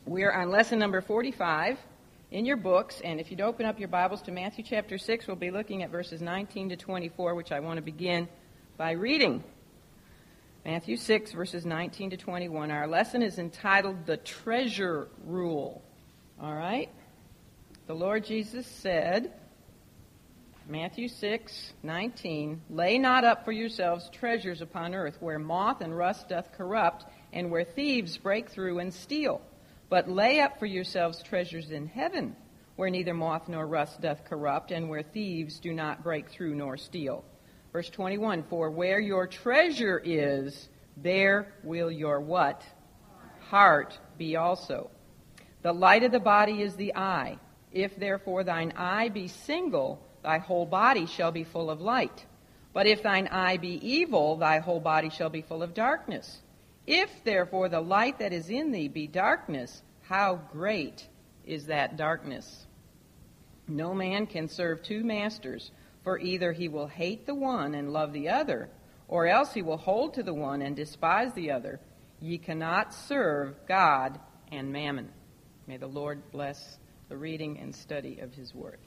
We're on lesson number 45 in your books, and if you'd open up your Bibles to Matthew chapter 6, we'll be looking at verses 19 to 24, which I want to begin by reading. Matthew 6, verses 19 to 21. Our lesson is entitled The Treasure Rule. All right? The Lord Jesus said, Matthew 6, 19, "Lay not up for yourselves treasures upon earth, where moth and rust doth corrupt, and where thieves break through and steal. But lay up for yourselves treasures in heaven, where neither moth nor rust doth corrupt, and where thieves do not break through nor steal." Verse 21, "For where your treasure is, there will your" what? "Heart be also. The light of the body is the eye. If therefore thine eye be single, thy whole body shall be full of light. But if thine eye be evil, thy whole body shall be full of darkness. If therefore the light that is in thee be darkness, how great is that darkness? No man can serve two masters, for either he will hate the one and love the other, or else he will hold to the one and despise the other. Ye cannot serve God and mammon." May the Lord bless the reading and study of his word.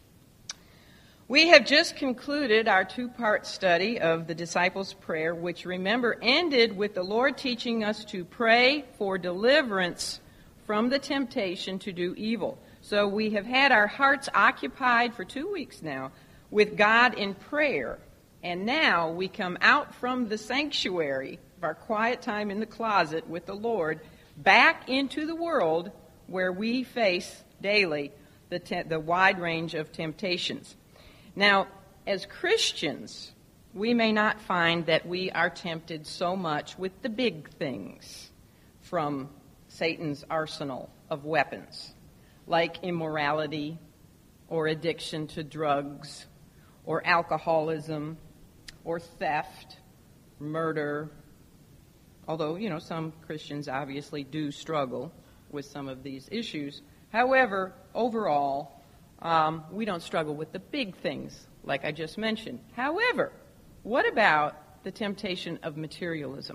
We have just concluded our two-part study of the disciples' prayer, which, remember, ended with the Lord teaching us to pray for deliverance from the temptation to do evil. So we have had our hearts occupied for 2 weeks now with God in prayer. And now we come out from the sanctuary of our quiet time in the closet with the Lord back into the world where we face daily the wide range of temptations. Now, as Christians, we may not find that we are tempted so much with the big things from Satan's arsenal of weapons, like immorality or addiction to drugs or alcoholism or theft, murder, although, some Christians obviously do struggle with some of these issues. However, overall, we don't struggle with the big things, like I just mentioned. However, what about the temptation of materialism?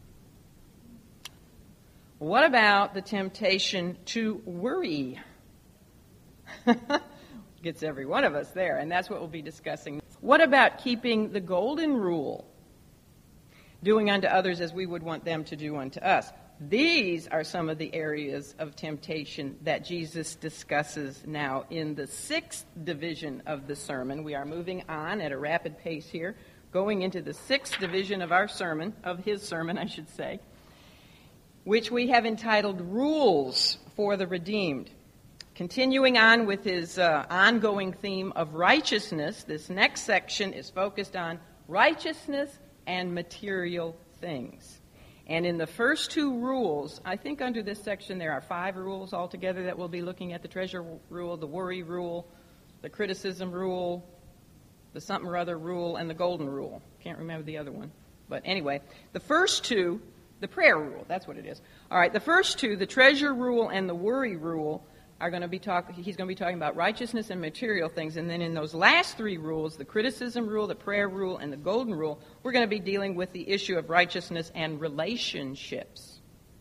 What about the temptation to worry? Gets every one of us there, and that's what we'll be discussing. What about keeping the golden rule, doing unto others as we would want them to do unto us? These are some of the areas of temptation that Jesus discusses now in the 6th division of the sermon. We are moving on at a rapid pace here, going into the 6th division of our sermon, of his sermon, I should say, which we have entitled Rules for the Redeemed. Continuing on with his ongoing theme of righteousness, this next section is focused on righteousness and material things. And in the first 2 rules, I think under this section there are 5 rules altogether that we'll be looking at: the treasure rule, the worry rule, the criticism rule, the something or other rule, and the golden rule. Can't remember the other one. But anyway, the first 2, the prayer rule, that's what it is. All right, the first 2, the treasure rule and the worry rule, he's going to be talking about righteousness and material things. And then in those last 3 rules, the criticism rule, the prayer rule, and the golden rule, we're going to be dealing with the issue of righteousness and relationships.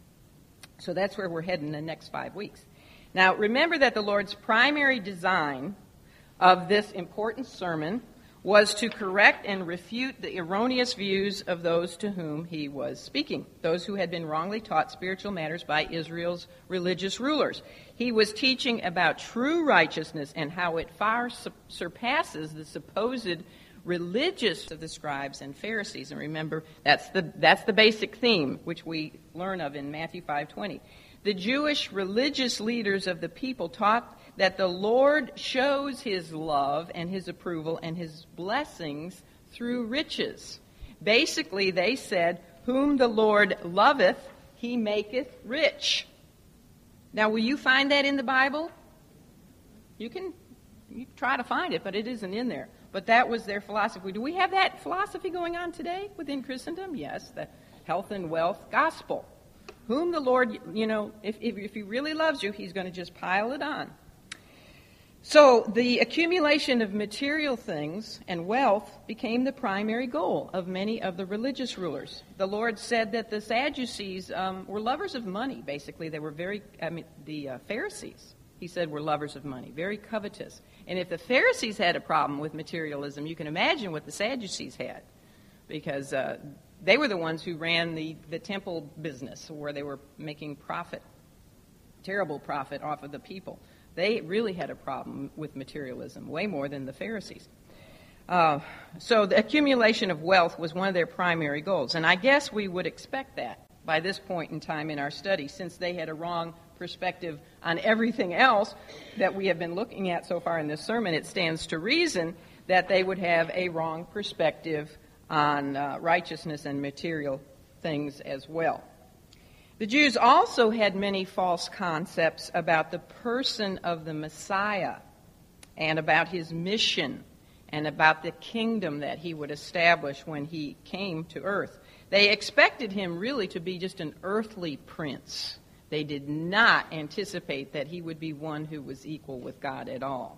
So that's where we're heading the next 5 weeks. Now, remember that the Lord's primary design of this important sermon was to correct and refute the erroneous views of those to whom he was speaking, those who had been wrongly taught spiritual matters by Israel's religious rulers. He was teaching about true righteousness and how it far surpasses the supposed religious of the scribes and Pharisees. And remember, that's the basic theme, which we learn of in Matthew 5:20. The Jewish religious leaders of the people taught that the Lord shows his love and his approval and his blessings through riches. Basically, they said, "Whom the Lord loveth, he maketh rich." Now, will you find that in the Bible? You can try to find it, but it isn't in there. But that was their philosophy. Do we have that philosophy going on today within Christendom? Yes, the health and wealth gospel. Whom the Lord, if he really loves you, he's going to just pile it on. So the accumulation of material things and wealth became the primary goal of many of the religious rulers. The Lord said that the Sadducees were lovers of money, basically. They were the Pharisees, he said, were lovers of money, very covetous. And if the Pharisees had a problem with materialism, you can imagine what the Sadducees had, because they were the ones who ran the temple business, where they were making profit, terrible profit off of the people. They really had a problem with materialism, way more than the Pharisees. So the accumulation of wealth was one of their primary goals. And I guess we would expect that by this point in time in our study, since they had a wrong perspective on everything else that we have been looking at so far in this sermon. It stands to reason that they would have a wrong perspective on righteousness and material things as well. The Jews also had many false concepts about the person of the Messiah and about his mission and about the kingdom that he would establish when he came to earth. They expected him really to be just an earthly prince. They did not anticipate that he would be one who was equal with God at all.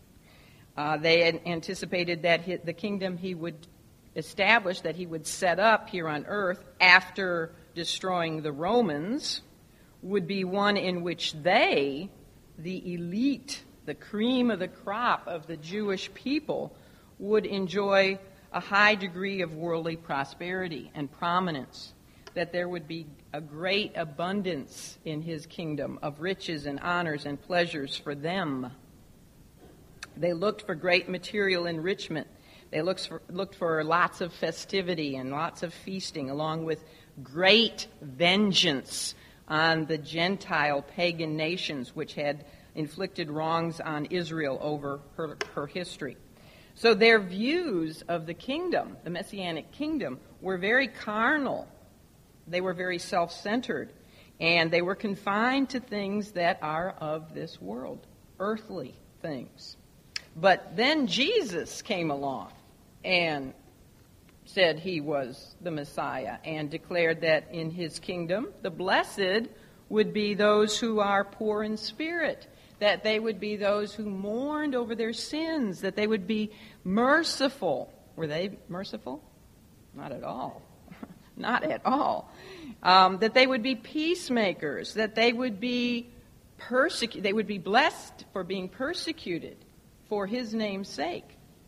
They had anticipated that the kingdom he would establish, that he would set up here on earth after destroying the Romans, would be one in which they, the elite, the cream of the crop of the Jewish people, would enjoy a high degree of worldly prosperity and prominence, that there would be a great abundance in his kingdom of riches and honors and pleasures for them. They looked for great material enrichment. They looked for lots of festivity and lots of feasting, along with great vengeance on the Gentile pagan nations which had inflicted wrongs on Israel over her history. So their views of the kingdom, the Messianic kingdom, were very carnal. They were very self-centered, and they were confined to things that are of this world, earthly things. But then Jesus came along and said he was the Messiah and declared that in his kingdom the blessed would be those who are poor in spirit, that they would be those who mourned over their sins, that they would be merciful. Were they merciful? Not at all. Not at all. That they would be peacemakers, that they would be they would be blessed for being persecuted for his name's sake.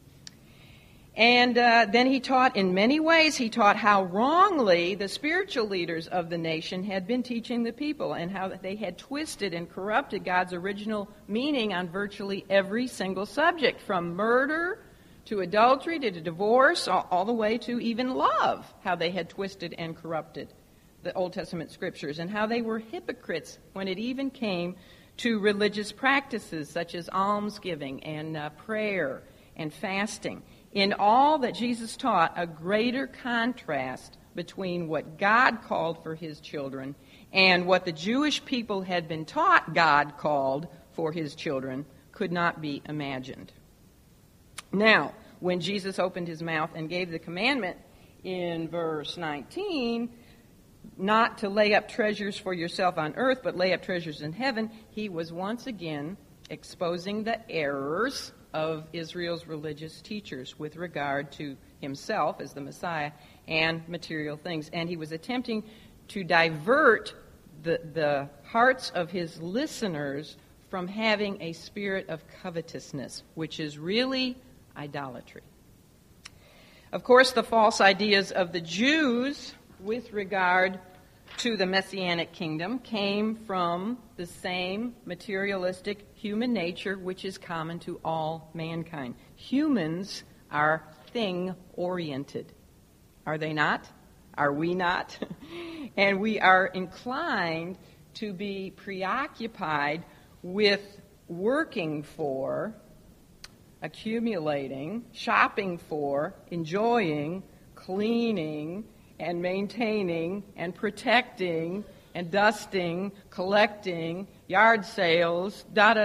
And then he taught in many ways. He taught how wrongly the spiritual leaders of the nation had been teaching the people, and how they had twisted and corrupted God's original meaning on virtually every single subject, from murder to adultery to divorce, all the way to even love, how they had twisted and corrupted the Old Testament scriptures, and how they were hypocrites when it even came to religious practices such as almsgiving and prayer and fasting. In all that Jesus taught, a greater contrast between what God called for his children and what the Jewish people had been taught God called for his children could not be imagined. Now, when Jesus opened his mouth and gave the commandment in verse 19, not to lay up treasures for yourself on earth, but lay up treasures in heaven, he was once again exposing the errors of Israel's religious teachers with regard to himself as the Messiah and material things. And he was attempting to divert the hearts of his listeners from having a spirit of covetousness, which is really idolatry. Of course, the false ideas of the Jews with regard to the Messianic kingdom came from the same materialistic human nature which is common to all mankind. Humans are thing-oriented. Are they not? Are we not? And we are inclined to be preoccupied with working for, accumulating, shopping for, enjoying, cleaning, and maintaining, and protecting, and dusting, collecting, yard sales,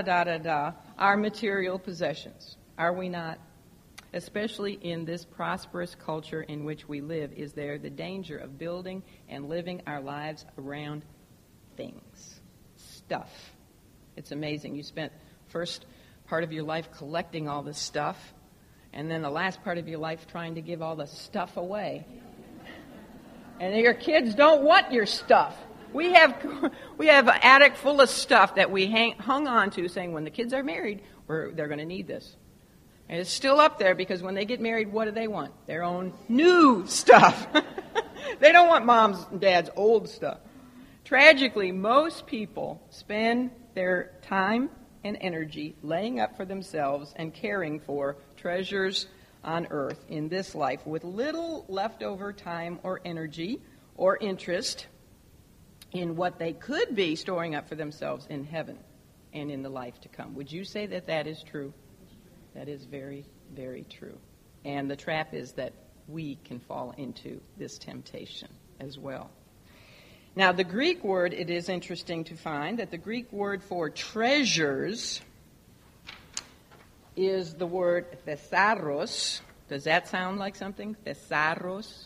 our material possessions. Are we not? Especially in this prosperous culture in which we live, is there the danger of building and living our lives around things, stuff. It's amazing. You spent first part of your life collecting all this stuff, and then the last part of your life trying to give all the stuff away. And your kids don't want your stuff. We have an attic full of stuff that we hung on to, saying when the kids are married, they're going to need this. And it's still up there because when they get married, what do they want? Their own new stuff. They don't want mom's and dad's old stuff. Tragically, most people spend their time and energy laying up for themselves and caring for treasures on earth in this life with little leftover time or energy or interest in what they could be storing up for themselves in heaven and in the life to come. Would you say that that is true? That is very, very true. And the trap is that we can fall into this temptation as well. Now, the Greek word, it is interesting to find that the Greek word for treasures is the word thesaurus. Does that sound like something? Thesaurus?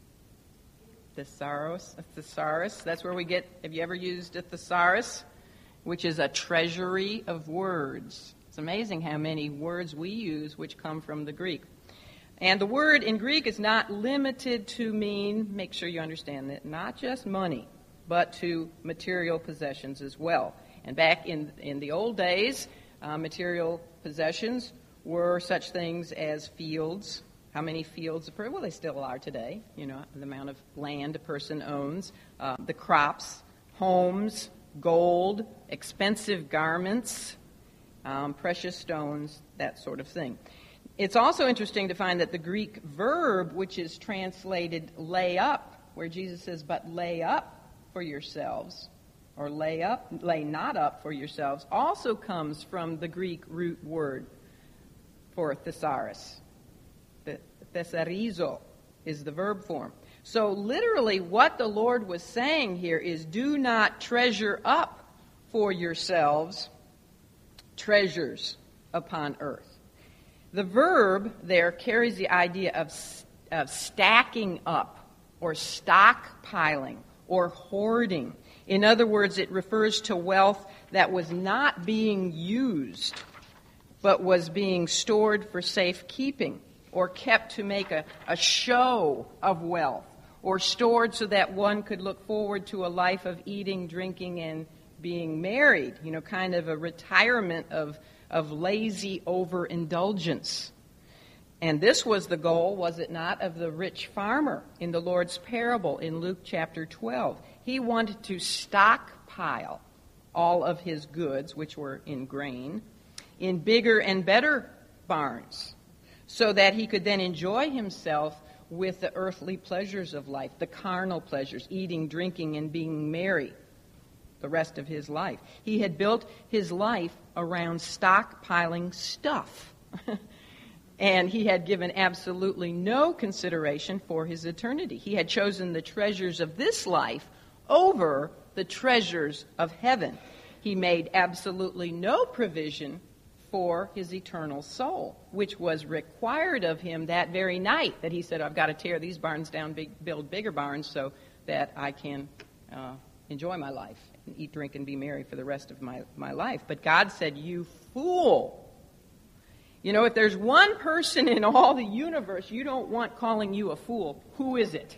Thesaurus? A thesaurus. That's where we get, have you ever used a thesaurus? Which is a treasury of words. It's amazing how many words we use which come from the Greek. And the word in Greek is not limited to mean, make sure you understand that, not just money, but to material possessions as well. And back in the old days, material possessions were such things as fields. How many fields? Well, they still are today, the amount of land a person owns. The crops, homes, gold, expensive garments, precious stones, that sort of thing. It's also interesting to find that the Greek verb, which is translated lay up, where Jesus says, but lay up for yourselves, or lay not up for yourselves, also comes from the Greek root word for thesaurus. Thesarizo is the verb form. So literally what the Lord was saying here is, do not treasure up for yourselves treasures upon earth. The verb there carries the idea of stacking up or stockpiling or hoarding. In other words, it refers to wealth that was not being used but was being stored for safekeeping or kept to make a show of wealth or stored so that one could look forward to a life of eating, drinking, and being married, kind of a retirement of lazy overindulgence. And this was the goal, was it not, of the rich farmer in the Lord's parable in Luke chapter 12. He wanted to stockpile all of his goods, which were in grain, in bigger and better barns, so that he could then enjoy himself with the earthly pleasures of life, the carnal pleasures, eating, drinking, and being merry the rest of his life. He had built his life around stockpiling stuff. And he had given absolutely no consideration for his eternity. He had chosen the treasures of this life over the treasures of heaven. He made absolutely no provision for his eternal soul, which was required of him that very night that he said, I've got to tear these barns down, build bigger barns so that I can enjoy my life and eat, drink, and be merry for the rest of my life. But God said, you fool. If there's one person in all the universe you don't want calling you a fool, who is it?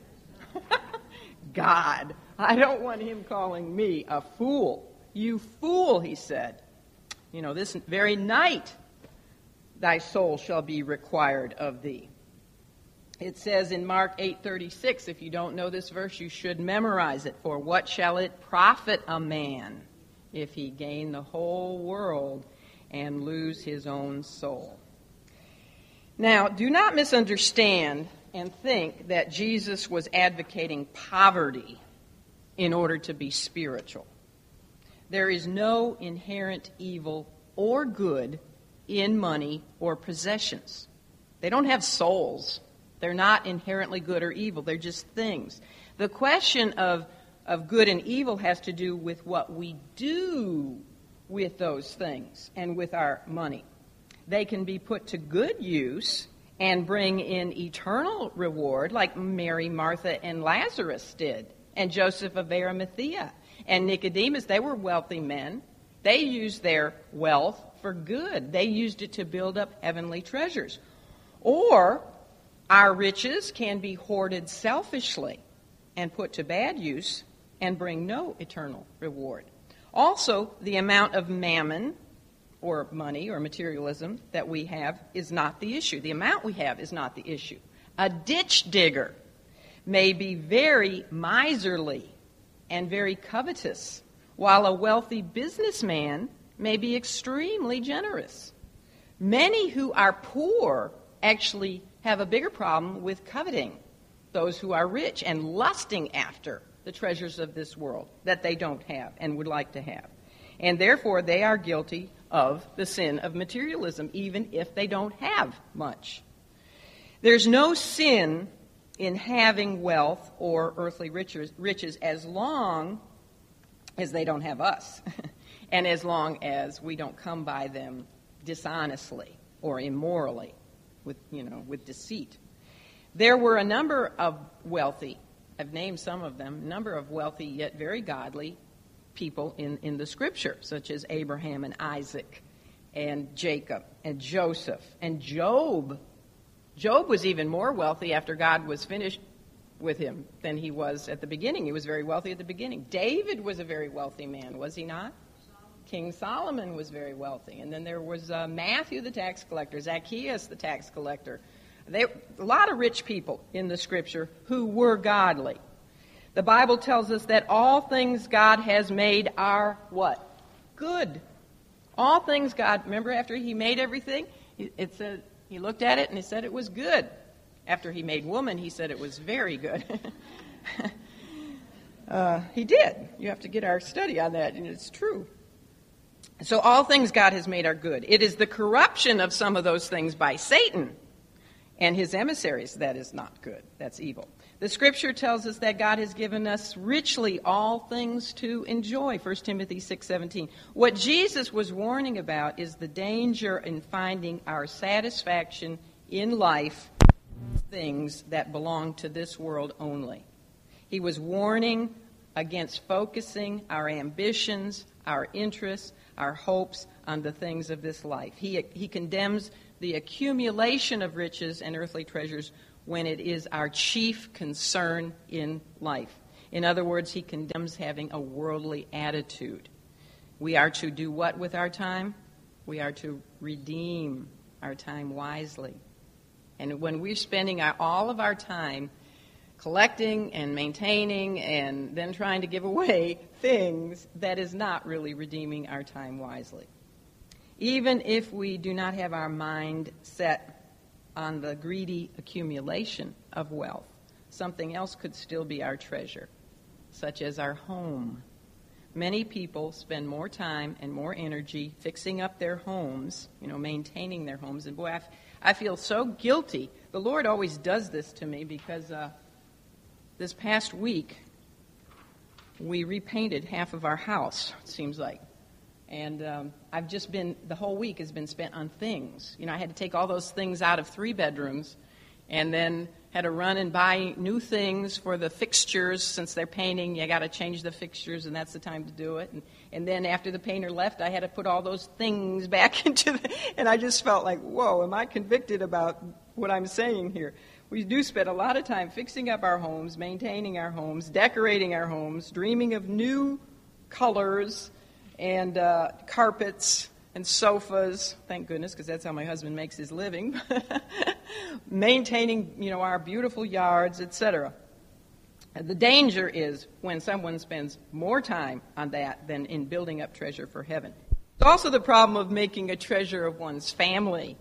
God. I don't want him calling me a fool. You fool, he said. This very night thy soul shall be required of thee. It says in Mark 8:36, if you don't know this verse, you should memorize it. For what shall it profit a man if he gain the whole world and lose his own soul? Now, do not misunderstand and think that Jesus was advocating poverty in order to be spiritual. There is no inherent evil or good in money or possessions. They don't have souls. They're not inherently good or evil. They're just things. The question of good and evil has to do with what we do with those things and with our money. They can be put to good use and bring in eternal reward, like Mary, Martha, and Lazarus did, and Joseph of Arimathea, and Nicodemus. They were wealthy men. They used their wealth for good. They used it to build up heavenly treasures. Or our riches can be hoarded selfishly and put to bad use and bring no eternal reward. Also, the amount of mammon or money or materialism that we have is not the issue. The amount we have is not the issue. A ditch digger may be very miserly and very covetous, while a wealthy businessman may be extremely generous. Many who are poor actually have a bigger problem with coveting those who are rich and lusting after the treasures of this world that they don't have and would like to have. And therefore, they are guilty of the sin of materialism, even if they don't have much. There's no sin in having wealth or earthly riches as long as they don't have us, and as long as we don't come by them dishonestly or immorally, with deceit. There were a number of wealthy, I've named some of them, a number of wealthy yet very godly people in the Scripture, such as Abraham and Isaac and Jacob and Joseph and Job. Job was even more wealthy after God was finished with him than he was at the beginning. He was very wealthy at the beginning. David was a very wealthy man, was he not? King Solomon was very wealthy. And then there was Matthew the tax collector, Zacchaeus the tax collector. A lot of rich people in the Scripture who were godly. The Bible tells us that all things God has made are what? Good. All things God, remember after he made everything, it said he looked at it and he said it was good. After he made woman, he said it was very good. He did. You have to get our study on that, and it's true. So all things God has made are good. It is the corruption of some of those things by Satan and his emissaries that is not good. That's evil. The Scripture tells us that God has given us richly all things to enjoy, 1 Timothy 6:17. What Jesus was warning about is the danger in finding our satisfaction in life things that belong to this world only. He was warning against focusing our ambitions, our interests, our hopes on the things of this life. He condemns the accumulation of riches and earthly treasures when it is our chief concern in life. In other words, he condemns having a worldly attitude. We are to do what with our time? We are to redeem our time wisely. And when we're spending all of our time collecting and maintaining and then trying to give away things, that is not really redeeming our time wisely. Even if we do not have our mind set on the greedy accumulation of wealth, something else could still be our treasure, such as our home. Many people spend more time and more energy fixing up their homes, maintaining their homes. And boy, I feel so guilty. The Lord always does this to me because this past week we repainted half of our house, it seems like. And the whole week has been spent on things. I had to take all those things out of 3 bedrooms and then had to run and buy new things for the fixtures. Since they're painting, you got to change the fixtures, and that's the time to do it. And then after the painter left, I had to put all those things back and I just felt like, whoa, am I convicted about what I'm saying here? We do spend a lot of time fixing up our homes, maintaining our homes, decorating our homes, dreaming of new colors and carpets and sofas, thank goodness, because that's how my husband makes his living, maintaining, our beautiful yards, etc. The danger is when someone spends more time on that than in building up treasure for heaven. It's also the problem of making a treasure of one's family.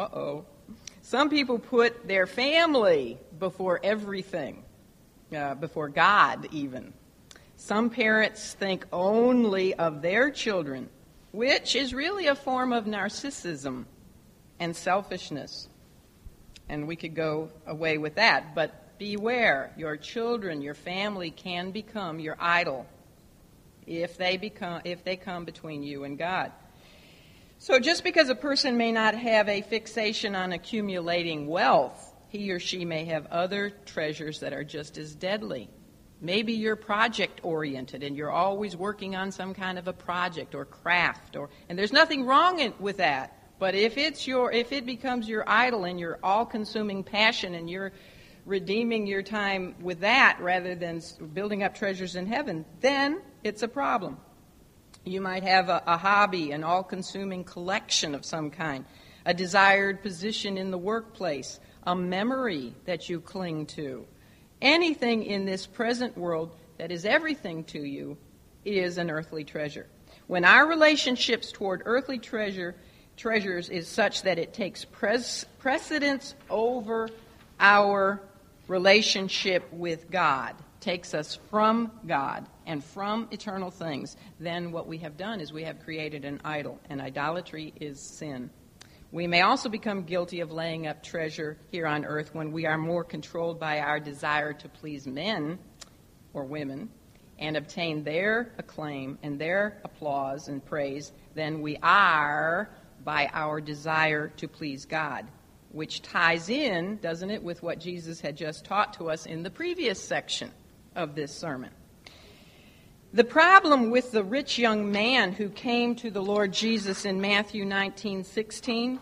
Some people put their family before everything, before God even. Some parents think only of their children, which is really a form of narcissism and selfishness. And we could go away with that, but beware, your children, your family can become your idol if they come between you and God. So just because a person may not have a fixation on accumulating wealth, he or she may have other treasures that are just as deadly. Maybe you're project-oriented and you're always working on some kind of a project or craft, and there's nothing wrong with that. But if it becomes your idol and your all-consuming passion and you're redeeming your time with that rather than building up treasures in heaven, then it's a problem. You might have a hobby, an all-consuming collection of some kind, a desired position in the workplace, a memory that you cling to. Anything in this present world that is everything to you is an earthly treasure. When our relationships toward earthly treasures is such that it takes precedence over our relationship with God, takes us from God and from eternal things, then what we have done is we have created an idol, and idolatry is sin. We may also become guilty of laying up treasure here on earth when we are more controlled by our desire to please men or women and obtain their acclaim and their applause and praise than we are by our desire to please God, which ties in, doesn't it, with what Jesus had just taught to us in the previous section of this sermon. The problem with the rich young man who came to the Lord Jesus in Matthew 19:16,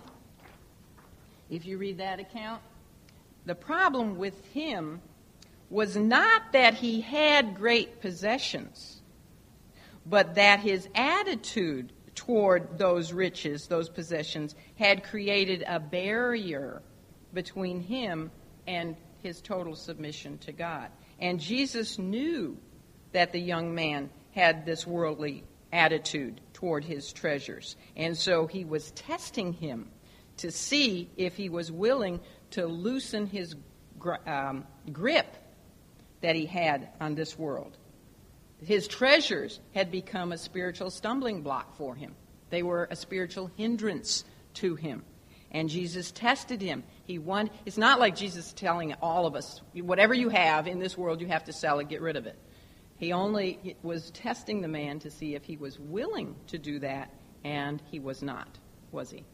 if you read that account, the problem with him was not that he had great possessions, but that his attitude toward those riches, those possessions, had created a barrier between him and his total submission to God. And Jesus knew that the young man had this worldly attitude toward his treasures. And so he was testing him to see if he was willing to loosen his grip that he had on this world. His treasures had become a spiritual stumbling block for him. They were a spiritual hindrance to him. And Jesus tested him. It's not like Jesus telling all of us, whatever you have in this world, you have to sell it, get rid of it. He only was testing the man to see if he was willing to do that, and he was not, was he?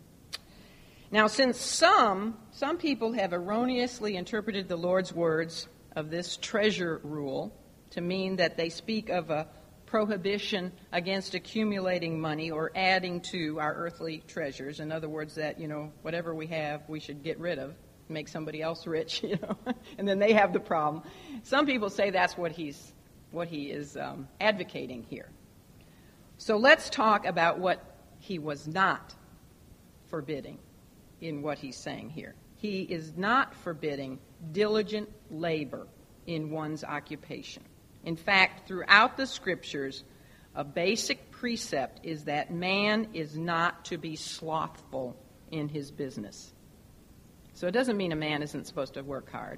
Now, since some people have erroneously interpreted the Lord's words of this treasure rule to mean that they speak of a prohibition against accumulating money or adding to our earthly treasures. In other words, that, whatever we have, we should get rid of, make somebody else rich, and then they have the problem. Some people say that's what he is advocating here. So let's talk about what he was not forbidding in what he's saying here. He is not forbidding diligent labor in one's occupation. In fact, throughout the Scriptures, a basic precept is that man is not to be slothful in his business. So it doesn't mean a man isn't supposed to work hard,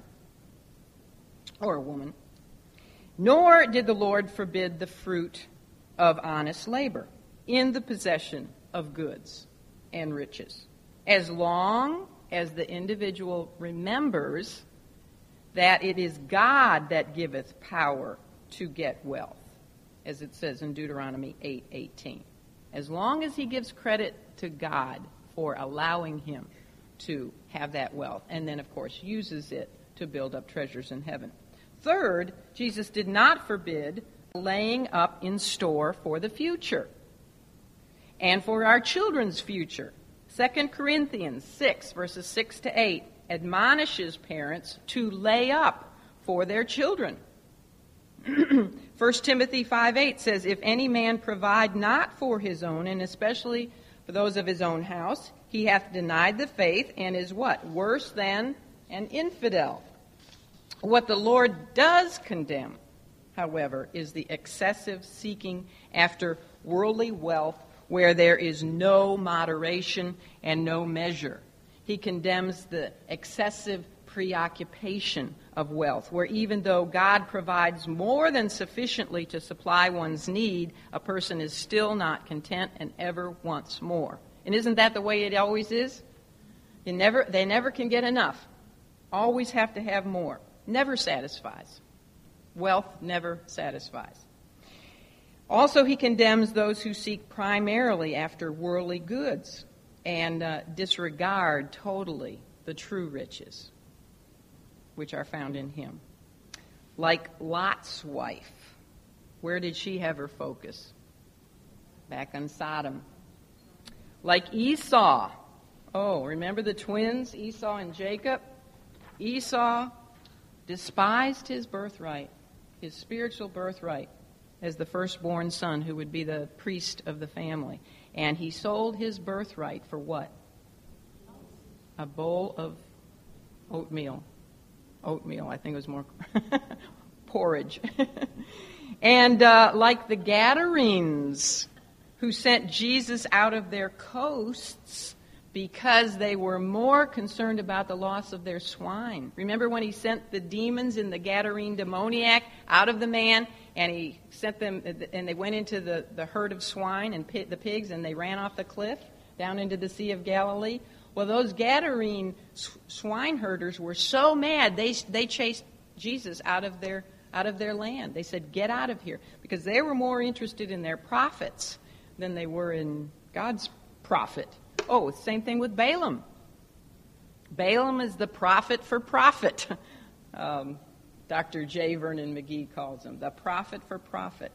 or a woman. Nor did the Lord forbid the fruit of honest labor in the possession of goods and riches, as long as the individual remembers that it is God that giveth power to get wealth, as it says in Deuteronomy 8:18. As long as he gives credit to God for allowing him to have that wealth, and then, of course, uses it to build up treasures in heaven. Third, Jesus did not forbid laying up in store for the future and for our children's future. 2 Corinthians 6, verses 6 to 8, admonishes parents to lay up for their children. 1 Timothy 5:8 says, if any man provide not for his own, and especially for those of his own house, he hath denied the faith and is what? Worse than an infidel. What the Lord does condemn, however, is the excessive seeking after worldly wealth where there is no moderation and no measure. He condemns the excessive preoccupation of wealth, where even though God provides more than sufficiently to supply one's need, a person is still not content and ever wants more. And isn't that the way it always is? They never can get enough. Always have to have more. Never satisfies. Wealth never satisfies. Also, he condemns those who seek primarily after worldly goods and disregard totally the true riches which are found in him. Like Lot's wife. Where did she have her focus? Back on Sodom. Like Esau. Oh, remember the twins, Esau and Jacob? Esau despised his birthright, his spiritual birthright, as the firstborn son who would be the priest of the family. And he sold his birthright for what? A bowl of oatmeal. Oatmeal, I think it was more porridge. And like the Gadarenes, who sent Jesus out of their coasts because they were more concerned about the loss of their swine. Remember when he sent the demons in the Gadarene demoniac out of the man, and he sent them, and they went into the herd of swine and the pigs, and they ran off the cliff down into the Sea of Galilee? Well, those Gadarene swine herders were so mad, they chased Jesus out of their land. They said, "Get out of here," because they were more interested in their profits than they were in God's profit. Oh, same thing with Balaam. Balaam is the prophet for profit. Dr. J. Vernon McGee calls him the prophet for profit.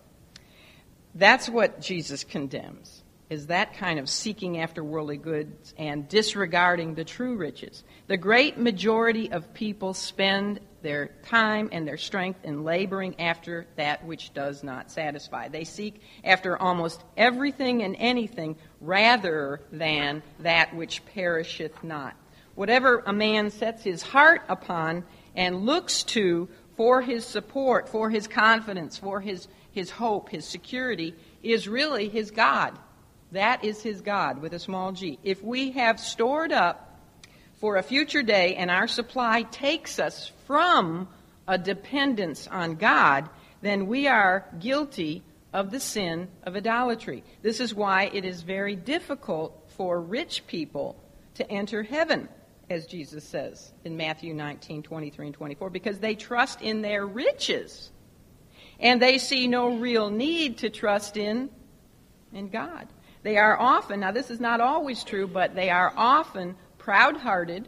That's what Jesus condemns, is that kind of seeking after worldly goods and disregarding the true riches. The great majority of people spend their time and their strength in laboring after that which does not satisfy. They seek after almost everything and anything rather than that which perisheth not. Whatever a man sets his heart upon and looks to for his support, for his confidence, for his hope, his security, is really his God. That is his God with a small g. If we have stored up for a future day and our supply takes us from a dependence on God, then we are guilty of the sin of idolatry. This is why it is very difficult for rich people to enter heaven, as Jesus says in Matthew 19:23 and 24, because they trust in their riches and they see no real need to trust in God. They are often, now this is not always true, but they are often proud-hearted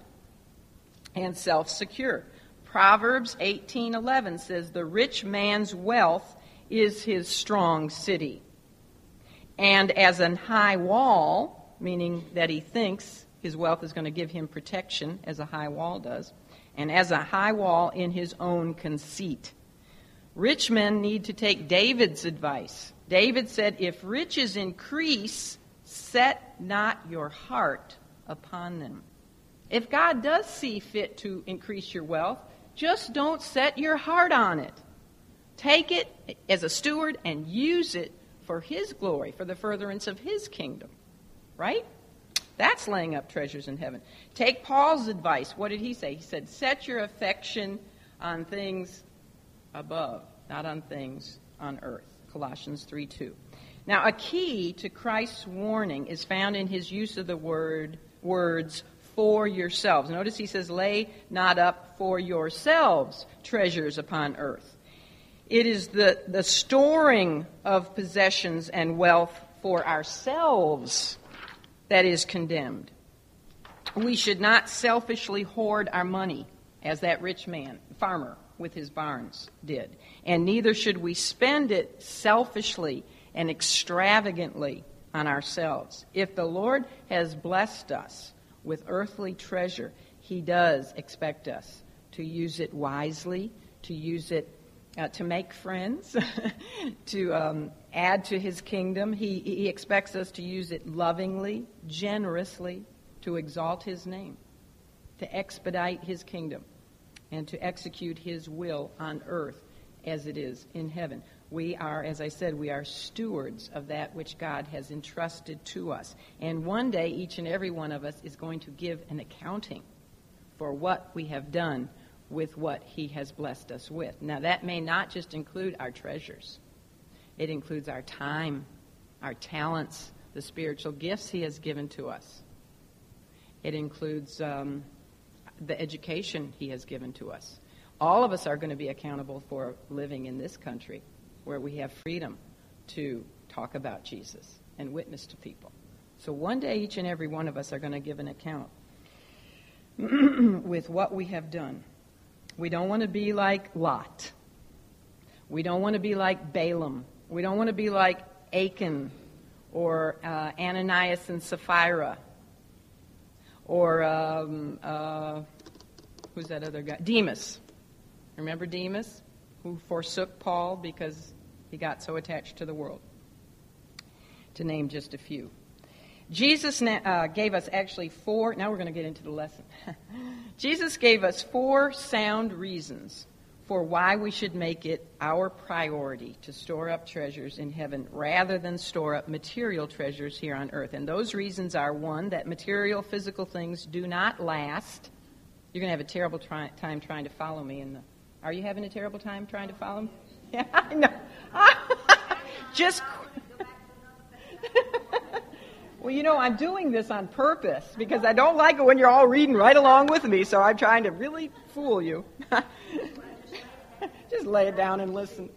and self-secure. Proverbs 18:11 says, "The rich man's wealth is his strong city. And as an high wall," meaning that he thinks his wealth is going to give him protection, as a high wall does, "and as a high wall in his own conceit." Rich men need to take David's advice. David said, "If riches increase, set not your heart upon them." If God does see fit to increase your wealth, just don't set your heart on it. Take it as a steward and use it for his glory, for the furtherance of his kingdom. Right? That's laying up treasures in heaven. Take Paul's advice. What did he say? He said, "Set your affection on things above, not on things on earth." Colossians 3:2. Now, a key to Christ's warning is found in his use of the words "for yourselves." Notice he says, "Lay not up for yourselves treasures upon earth." It is the storing of possessions and wealth for ourselves that is condemned. We should not selfishly hoard our money, as that rich farmer with his barns did. And neither should we spend it selfishly and extravagantly on ourselves. If the Lord has blessed us with earthly treasure, he does expect us to use it wisely, to use it to make friends, to add to his kingdom. He expects us to use it lovingly, generously, to exalt his name, to expedite his kingdom, and to execute his will on earth as it is in heaven. We are, as I said, we are stewards of that which God has entrusted to us. And one day, each and every one of us is going to give an accounting for what we have done with what he has blessed us with. Now, that may not just include our treasures. It includes our time, our talents, the spiritual gifts he has given to us. It includes the education he has given to us. All of us are going to be accountable for living in this country where we have freedom to talk about Jesus and witness to people. So one day, each and every one of us are going to give an account with what we have done. We don't want to be like Lot. We don't want to be like Balaam. We don't want to be like Achan or Ananias and Sapphira or who's that other guy? Demas. Remember Demas, who forsook Paul because he got so attached to the world, to name just a few. Jesus gave us actually four, now we're going to get into the lesson. Jesus gave us four sound reasons for why we should make it our priority to store up treasures in heaven rather than store up material treasures here on earth. And those reasons are, one, that material, physical things do not last. You're going to have a terrible time trying to follow me. Are you having a terrible time trying to follow me? Yeah, I know. Just... Well, I'm doing this on purpose because I don't like it when you're all reading right along with me, so I'm trying to really fool you. Just lay it down and listen.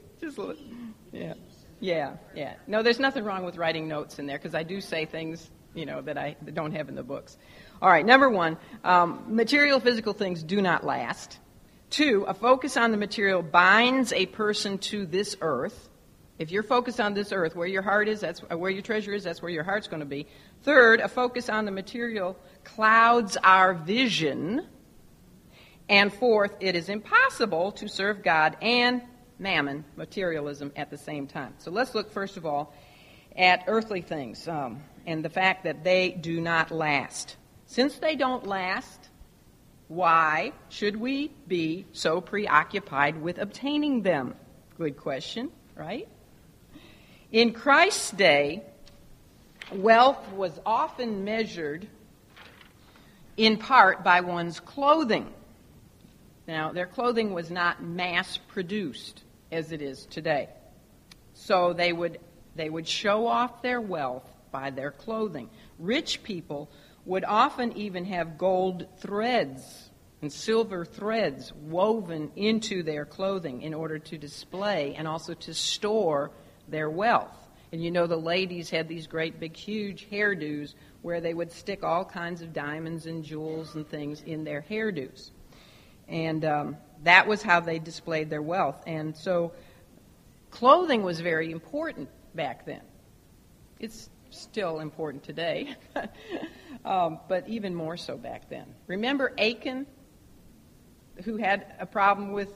Yeah. No, there's nothing wrong with writing notes in there because I do say things, that I don't have in the books. All right, number one, material, physical things do not last. Two, a focus on the material binds a person to this earth. If you're focused on this earth, where your heart is, that's where your treasure is, that's where your heart's going to be. Third, a focus on the material clouds our vision. And fourth, it is impossible to serve God and mammon, materialism, at the same time. So let's look, first of all, at earthly things and the fact that they do not last. Since they don't last, why should we be so preoccupied with obtaining them? Good question, right? In Christ's day, wealth was often measured in part by one's clothing. Now, their clothing was not mass-produced as it is today. So they would show off their wealth by their clothing. Rich people would often even have gold threads and silver threads woven into their clothing in order to display and also to store their wealth. And the ladies had these great big huge hairdos where they would stick all kinds of diamonds and jewels and things in their hairdos. And that was how they displayed their wealth. And so clothing was very important back then. It's still important today, but even more so back then. Remember Achan, who had a problem with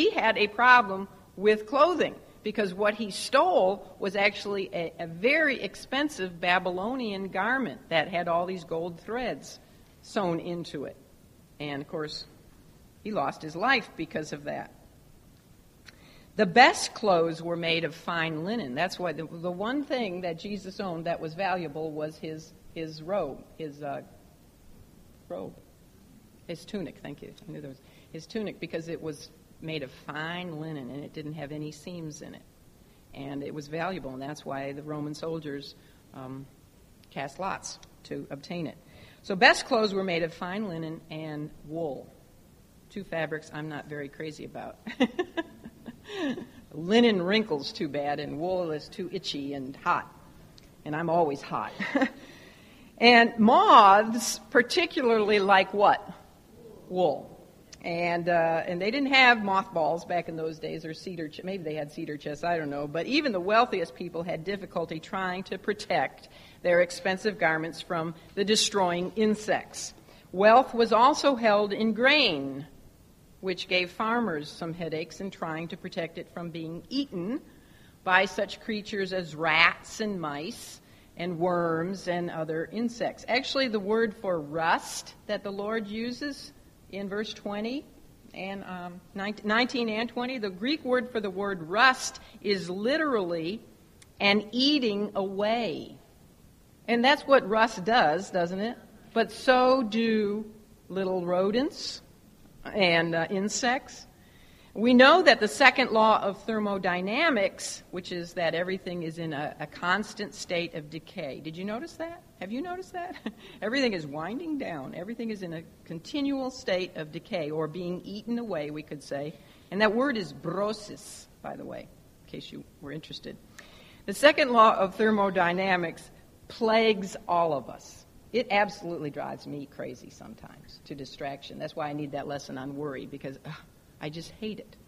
clothing, because what he stole was actually a very expensive Babylonian garment that had all these gold threads sewn into it. And, of course, he lost his life because of that. The best clothes were made of fine linen. That's why the one thing that Jesus owned that was valuable was his robe, his tunic. Thank you. I knew there was his tunic, because it was made of fine linen and it didn't have any seams in it, and it was valuable, and that's why the Roman soldiers cast lots to obtain it. So best clothes were made of fine linen and wool. Two fabrics I'm not very crazy about. Linen wrinkles too bad, and wool is too itchy and hot, and I'm always hot. And moths particularly like what? Wool. And they didn't have mothballs back in those days, or maybe they had cedar chests, I don't know. But even the wealthiest people had difficulty trying to protect their expensive garments from the destroying insects. Wealth was also held in grain, which gave farmers some headaches in trying to protect it from being eaten by such creatures as rats and mice and worms and other insects. Actually, the word for rust that the Lord uses in verse 20 and 19 and 20, the Greek word for the word rust is literally an eating away. And that's what rust does, doesn't it? But so do little rodents and insects. We know that the second law of thermodynamics, which is that everything is in a constant state of decay. Did you notice that? Have you noticed that? Everything is winding down. Everything is in a continual state of decay, or being eaten away, we could say. And that word is brosis, by the way, in case you were interested. The second law of thermodynamics plagues all of us. It absolutely drives me crazy sometimes to distraction. That's why I need that lesson on worry, because I just hate it.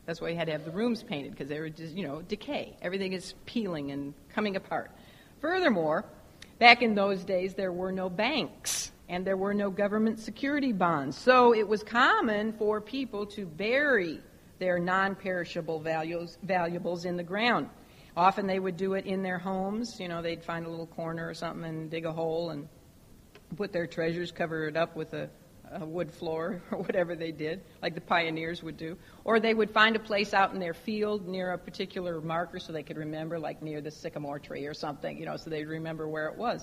That's why you had to have the rooms painted, because they were just, decay. Everything is peeling and coming apart. Furthermore, back in those days, there were no banks and there were no government security bonds. So it was common for people to bury their non-perishable valuables in the ground. Often they would do it in their homes. They'd find a little corner or something and dig a hole and put their treasures, cover it up with a wood floor or whatever they did, like the pioneers would do. Or they would find a place out in their field near a particular marker so they could remember, like near the sycamore tree or something, so they'd remember where it was.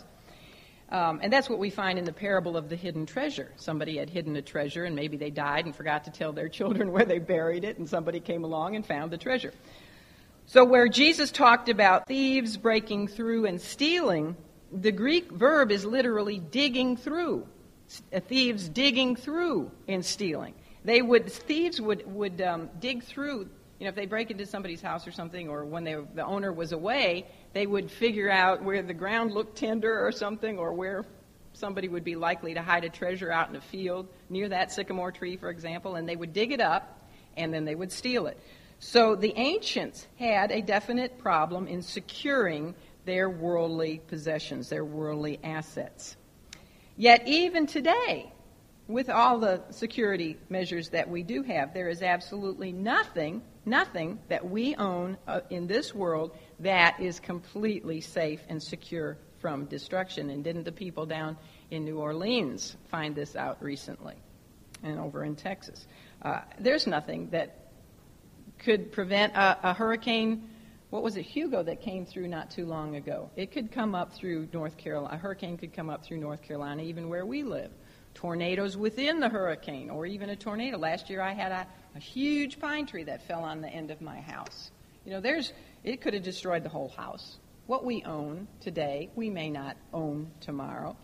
And that's what we find in the parable of the hidden treasure. Somebody had hidden a treasure, and maybe they died and forgot to tell their children where they buried it, and somebody came along and found the treasure. So where Jesus talked about thieves breaking through and stealing, the Greek verb is literally digging through. Thieves digging through in stealing. Thieves would dig through. If they break into somebody's house or something, or when the owner was away, they would figure out where the ground looked tender or something, or where somebody would be likely to hide a treasure out in a field near that sycamore tree, for example, and they would dig it up, and then they would steal it. So the ancients had a definite problem in securing their worldly possessions, their worldly assets. Yet even today, with all the security measures that we do have, there is absolutely nothing that we own in this world that is completely safe and secure from destruction. And didn't the people down in New Orleans find this out recently, and over in Texas? There's nothing that could prevent a hurricane. What was it, Hugo, that came through not too long ago? It could come up through North Carolina. A hurricane could come up through North Carolina, even where we live. Tornadoes within the hurricane, or even a tornado. Last year I had a huge pine tree that fell on the end of my house. It could have destroyed the whole house. What we own today, we may not own tomorrow.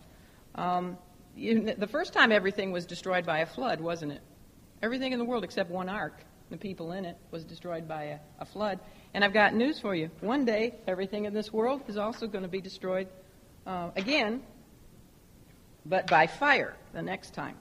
The first time everything was destroyed by a flood, wasn't it? Everything in the world except one ark, the people in it, was destroyed by a flood. And I've got news for you. One day, everything in this world is also going to be destroyed again, but by fire the next time.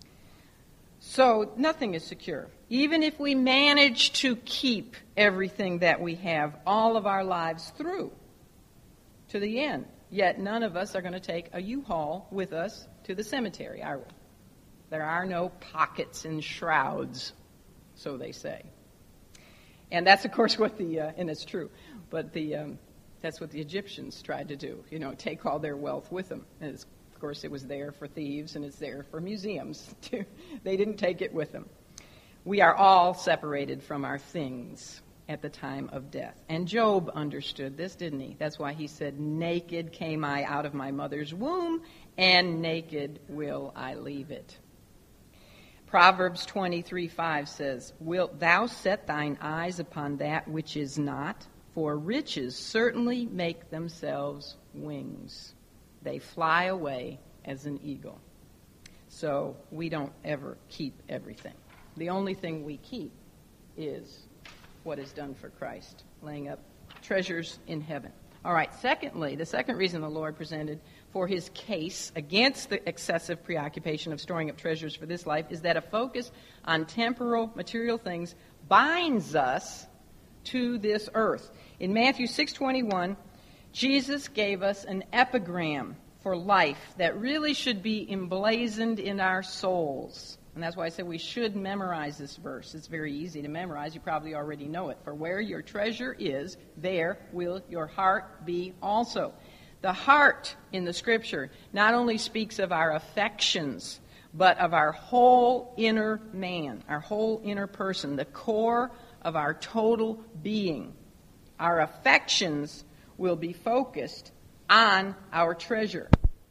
So nothing is secure. Even if we manage to keep everything that we have all of our lives through to the end, yet none of us are going to take a U-Haul with us to the cemetery, are we? There are no pockets and shrouds, so they say. And that's, of course, what and it's true, but that's what the Egyptians tried to do, take all their wealth with them. And of course, it was there for thieves, and it's there for museums, too. They didn't take it with them. We are all separated from our things at the time of death. And Job understood this, didn't he? That's why he said, "Naked came I out of my mother's womb, and naked will I leave it." Proverbs 23:5 says, "Wilt thou set thine eyes upon that which is not? For riches certainly make themselves wings. They fly away as an eagle." So we don't ever keep everything. The only thing we keep is what is done for Christ, laying up treasures in heaven. All right, secondly, the second reason the Lord presented for his case against the excessive preoccupation of storing up treasures for this life is that a focus on temporal, material things binds us to this earth. In Matthew 6:21, Jesus gave us an epigram for life that really should be emblazoned in our souls. And that's why I said we should memorize this verse. It's very easy to memorize. You probably already know it. For where your treasure is, there will your heart be also. The heart in the Scripture not only speaks of our affections, but of our whole inner man, our whole inner person, the core of our total being. Our affections will be focused on our treasure,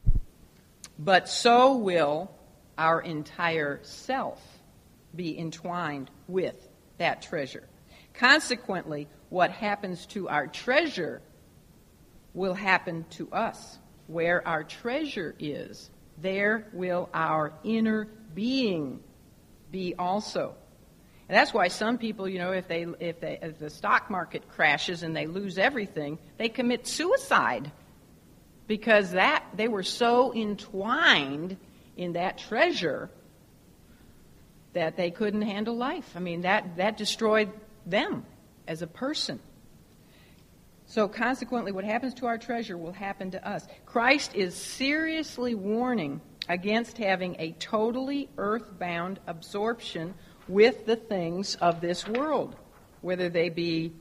but so will our entire self be entwined with that treasure. Consequently, what happens to our treasure will happen to us. Where our treasure is, there will our inner being be also. And that's why some people, if the stock market crashes and they lose everything, they commit suicide because they were so entwined in that treasure that they couldn't handle life. I mean, that destroyed them as a person. So consequently, what happens to our treasure will happen to us. Christ is seriously warning against having a totally earthbound absorption with the things of this world, whether they be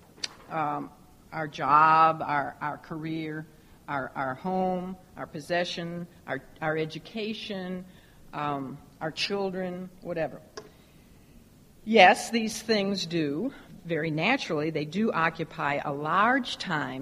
our job, our career, our home, our possession, our education, our children, whatever. Yes, these things do, very naturally, they do occupy a large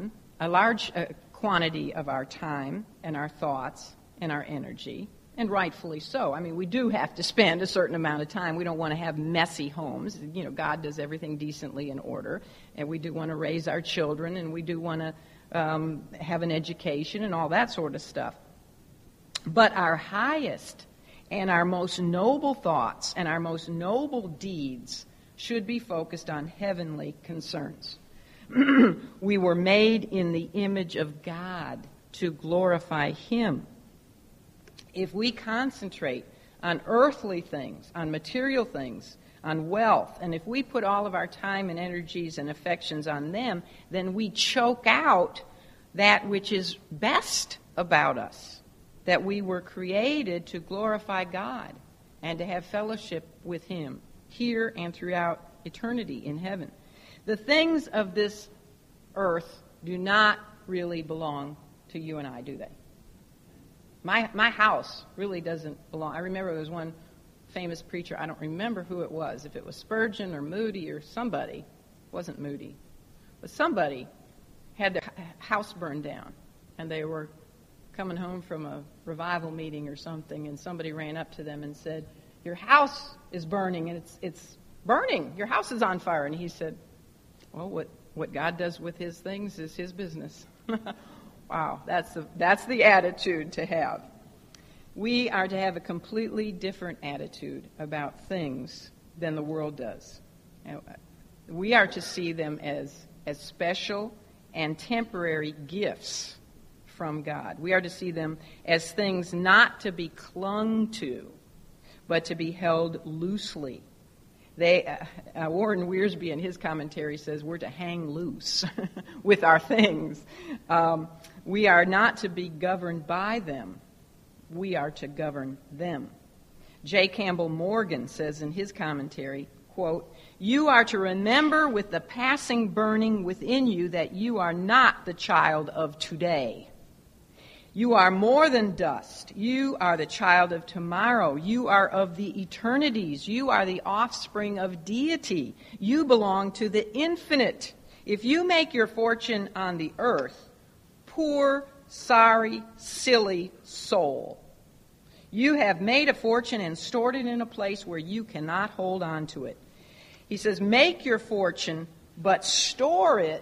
quantity of our time and our thoughts and our energy, and rightfully so. I mean, we do have to spend a certain amount of time. We don't want to have messy homes. You know, God does everything decently in order, and we do want to raise our children, and we do want to have an education and all that sort of stuff. But our highest and our most noble thoughts and our most noble deeds should be focused on heavenly concerns. We were made in the image of God to glorify Him. If we concentrate on earthly things, on material things, on wealth, and if we put all of our time and energies and affections on them, then we choke out that which is best about us, that we were created to glorify God and to have fellowship with Him here and throughout eternity in heaven. The things of this earth do not really belong to you and I, do they? My house really doesn't belong. I remember there was one famous preacher, I don't remember who it was, if it was Spurgeon or Moody or somebody. It wasn't Moody. But somebody had their house burned down, and they were coming home from a revival meeting or something, and somebody ran up to them and said, "Your house is burning, and it's burning. Your house is on fire." And he said, "Well, what God does with His things is His business." Wow, that's the attitude to have. We are to have a completely different attitude about things than the world does. We are to see them as special and temporary gifts from God. We are to see them as things not to be clung to, but to be held loosely. Warren Wiersbe in his commentary says we're to hang loose with our things. We are not to be governed by them. We are to govern them. J. Campbell Morgan says in his commentary, quote, "You are to remember with the passing burning within you that you are not the child of today. You are more than dust. You are the child of tomorrow. You are of the eternities. You are the offspring of deity. You belong to the infinite. If you make your fortune on the earth, poor, sorry, silly soul, you have made a fortune and stored it in a place where you cannot hold on to it." He says, make your fortune, but store it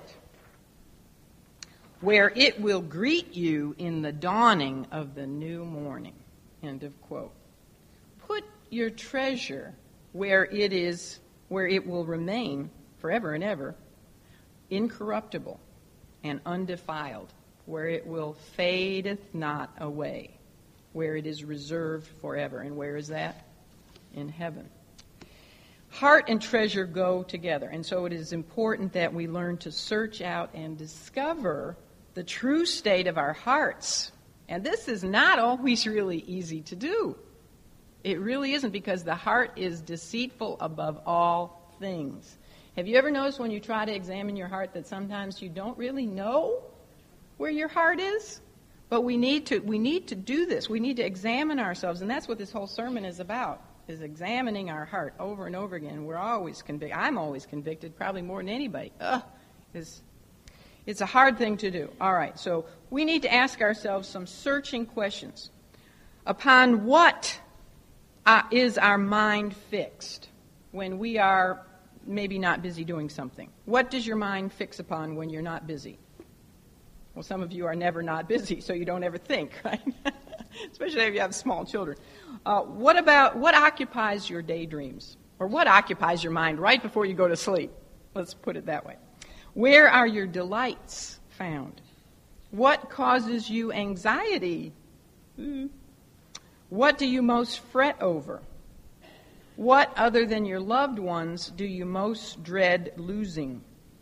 where it will greet you in the dawning of the new morning. End of quote. Put your treasure where it will remain forever and ever, incorruptible and undefiled, where it will fadeth not away, where it is reserved forever. And where is that? In heaven. Heart and treasure go together, and so it is important that we learn to search out and discover the true state of our hearts. And this is not always really easy to do. It really isn't, because the heart is deceitful above all things. Have you ever noticed when you try to examine your heart that sometimes you don't really know where your heart is? But we need to do this. We need to examine ourselves, and that's what this whole sermon is about, is examining our heart over and over again. We're always convicted. I'm always convicted, probably more than anybody. It's a hard thing to do. All right, so we need to ask ourselves some searching questions. Upon what is our mind fixed when we are maybe not busy doing something? What does your mind fix upon when you're not busy? Well, some of you are never not busy, so you don't ever think, right? Especially if you have small children. What occupies your daydreams? Or what occupies your mind right before you go to sleep? Let's put it that way. Where are your delights found? What causes you anxiety? What do you most fret over? What, other than your loved ones, do you most dread losing?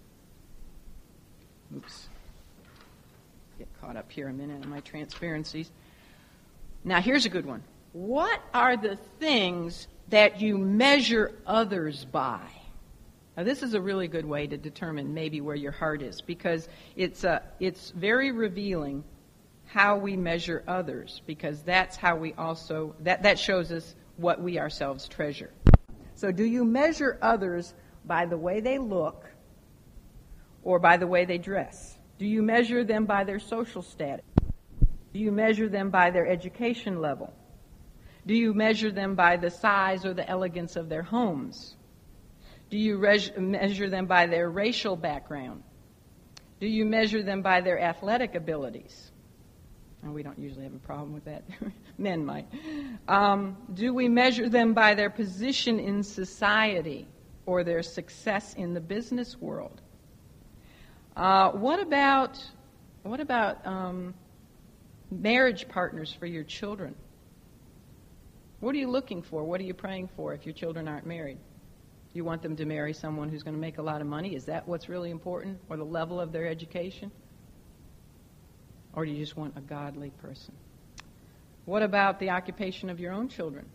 Oops. Get caught up here a minute in my transparencies. Now, here's a good one. What are the things that you measure others by? Now, this is a really good way to determine maybe where your heart is, because it's very revealing how we measure others, because that's how we also, that shows us what we ourselves treasure. So do you measure others by the way they look or by the way they dress? Do you measure them by their social status? Do you measure them by their education level? Do you measure them by the size or the elegance of their homes? Do you measure them by their racial background? Do you measure them by their athletic abilities? And we don't usually have a problem with that. Men might. Do we measure them by their position in society or their success in the business world? What about marriage partners for your children? What are you looking for? What are you praying for if your children aren't married? You want them to marry someone who's going to make a lot of money? Is that what's really important? Or the level of their education? Or do you just want a godly person? What about the occupation of your own children?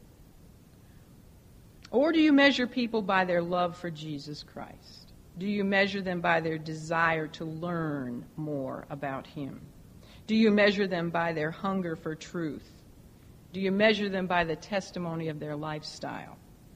Or do you measure people by their love for Jesus Christ? Do you measure them by their desire to learn more about Him? Do you measure them by their hunger for truth? Do you measure them by the testimony of their lifestyle?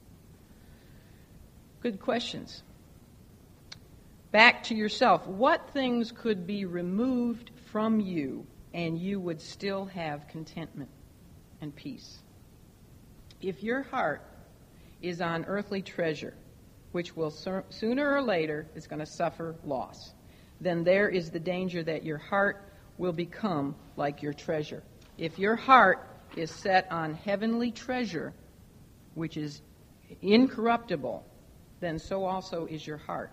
Good questions. Back to yourself. What things could be removed from you and you would still have contentment and peace? If your heart is on earthly treasure, which will sooner or later is going to suffer loss, then there is the danger that your heart will become like your treasure. If your heart is set on heavenly treasure, which is incorruptible, then so also is your heart.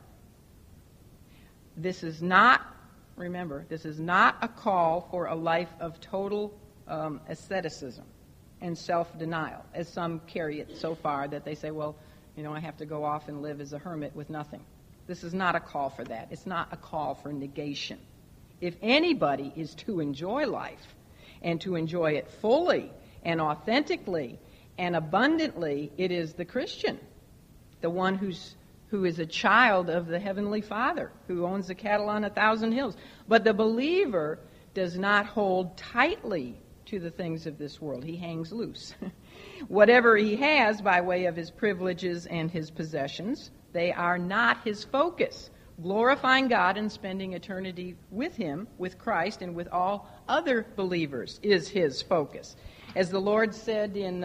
This is not, remember, this is not a call for a life of total asceticism and self-denial, as some carry it so far that they say, well, I have to go off and live as a hermit with nothing. This is not a call for that. It's not a call for negation. If anybody is to enjoy life and to enjoy it fully and authentically and abundantly, it is the Christian, the one who is a child of the Heavenly Father, who owns the cattle on 1,000 hills. But the believer does not hold tightly to the things of this world. He hangs loose. Whatever he has by way of his privileges and his possessions, they are not his focus. Glorifying God and spending eternity with Him, with Christ, and with all other believers is his focus. As the Lord said in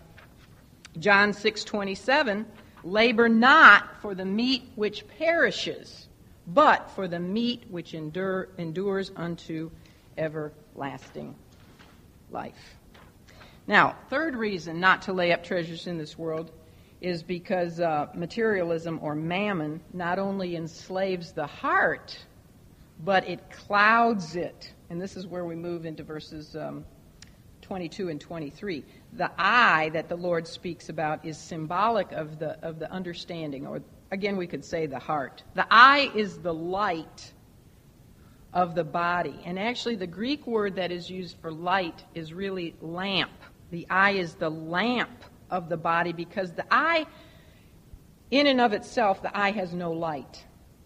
John 6:27, labor not for the meat which perishes, but for the meat which endures unto everlasting life. Now, third reason not to lay up treasures in this world is because materialism or mammon not only enslaves the heart, but it clouds it. And this is where we move into verses 22 and 23. The eye that the Lord speaks about is symbolic of the understanding, or again we could say the heart. The eye is the light of the body. And actually the Greek word that is used for light is really lamp. The eye is the lamp of the body, because the eye, in and of itself, the eye has no light.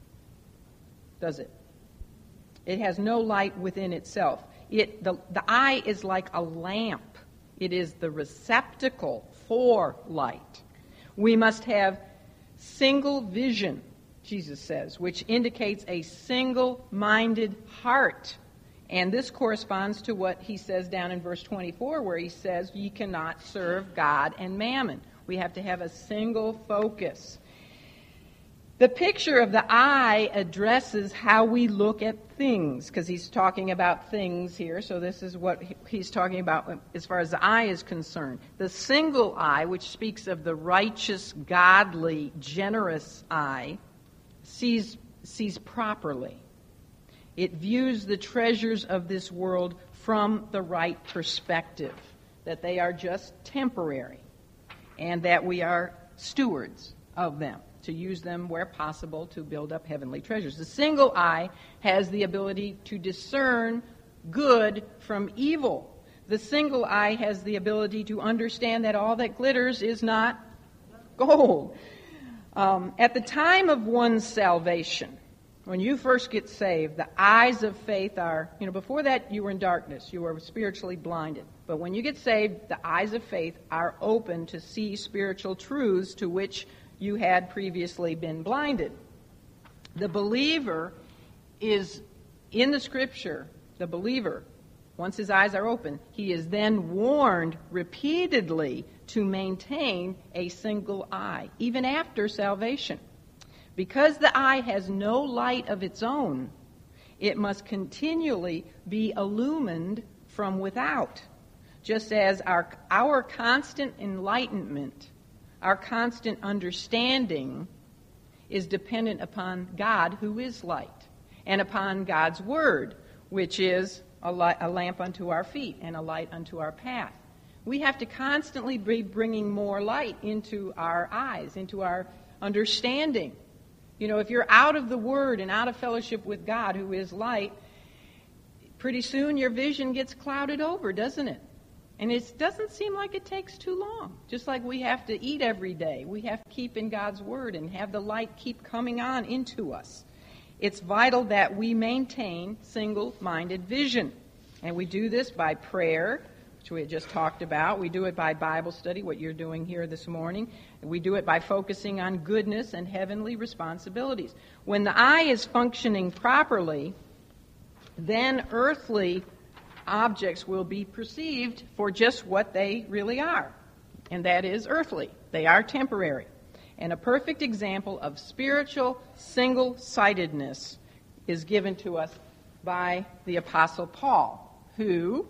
Does it? It has no light within itself. The eye is like a lamp. It is the receptacle for light. We must have single vision, Jesus says, which indicates a single-minded heart. And this corresponds to what he says down in verse 24, where he says, ye cannot serve God and mammon. We have to have a single focus. The picture of the eye addresses how we look at things, because he's talking about things here, so this is what he's talking about as far as the eye is concerned. The single eye, which speaks of the righteous, godly, generous eye, sees properly. It views the treasures of this world from the right perspective, that they are just temporary, and that we are stewards of them, to use them where possible to build up heavenly treasures. The single eye has the ability to discern good from evil. The single eye has the ability to understand that all that glitters is not gold. At the time of one's salvation, when you first get saved, the eyes of faith are, before that you were in darkness, you were spiritually blinded. But when you get saved, the eyes of faith are open to see spiritual truths to which you had previously been blinded. The believer is in the Scripture, the believer, once his eyes are open, he is then warned repeatedly to maintain a single eye, even after salvation. Because the eye has no light of its own, it must continually be illumined from without, just as our constant enlightenment, our constant understanding is dependent upon God, who is light, and upon God's Word, which is a lamp unto our feet and a light unto our path. We have to constantly be bringing more light into our eyes, into our understanding. If you're out of the Word and out of fellowship with God, who is light, pretty soon your vision gets clouded over, doesn't it? And it doesn't seem like it takes too long. Just like we have to eat every day, we have to keep in God's Word and have the light keep coming on into us. It's vital that we maintain single-minded vision. And we do this by prayer, which we had just talked about. We do it by Bible study, what you're doing here this morning. We do it by focusing on goodness and heavenly responsibilities. When the eye is functioning properly, then earthly objects will be perceived for just what they really are, and that is earthly. They are temporary. And a perfect example of spiritual single-sightedness is given to us by the Apostle Paul, who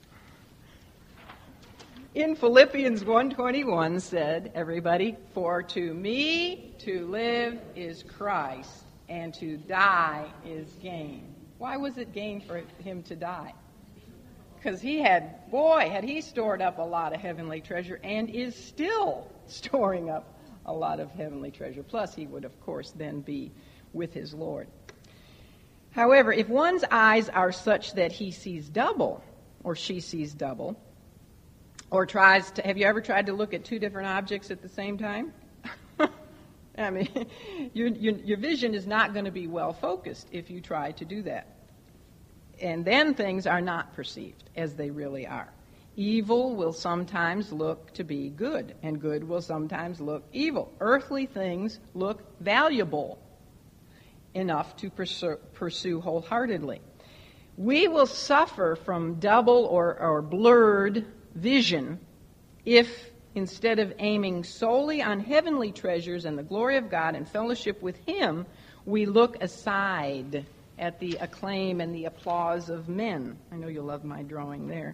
in Philippians 1:21 said, everybody, "For to me to live is Christ, and to die is gain." Why was it gain for him to die? Because had he stored up a lot of heavenly treasure and is still storing up a lot of heavenly treasure. Plus, he would, of course, then be with his Lord. However, if one's eyes are such that he sees double, or she sees double, or have you ever tried to look at two different objects at the same time? I mean, your vision is not going to be well focused if you try to do that. And then things are not perceived as they really are. Evil will sometimes look to be good, and good will sometimes look evil. Earthly things look valuable enough to pursue wholeheartedly. We will suffer from double or blurred vision if, instead of aiming solely on heavenly treasures and the glory of God and fellowship with Him, we look aside at the acclaim and the applause of men. I know you'll love my drawing there.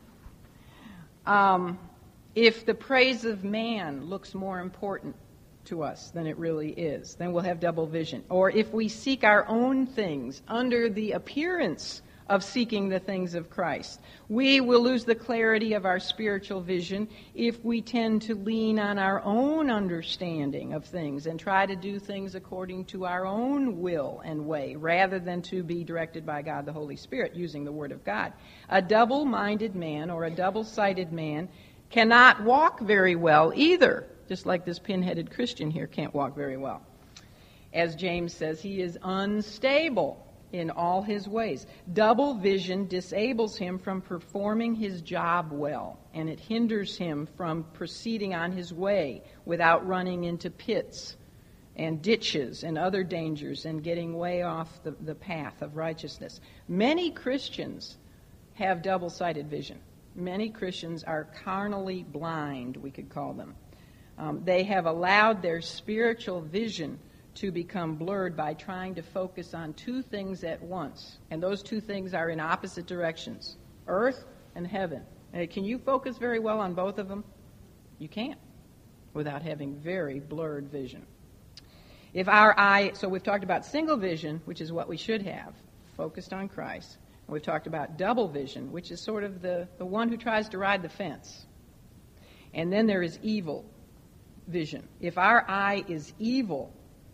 If the praise of man looks more important to us than it really is, then we'll have double vision. Or if we seek our own things under the appearance of seeking the things of Christ, we will lose the clarity of our spiritual vision if we tend to lean on our own understanding of things and try to do things according to our own will and way, rather than to be directed by God the Holy Spirit using the Word of God. A double-minded man or a double-sighted man cannot walk very well either, just like this pin-headed Christian here can't walk very well. As James says, he is unstable in all his ways. Double vision disables him from performing his job well, and it hinders him from proceeding on his way without running into pits and ditches and other dangers and getting way off the path of righteousness. Many Christians have double-sighted vision. Many Christians are carnally blind, we could call them. They have allowed their spiritual vision to become blurred by trying to focus on two things at once. And those two things are in opposite directions, earth and heaven. Can you focus very well on both of them? You can't without having very blurred vision. So we've talked about single vision, which is what we should have, focused on Christ. And we've talked about double vision, which is sort of the one who tries to ride the fence. And then there is evil. vision. If our eye is evil,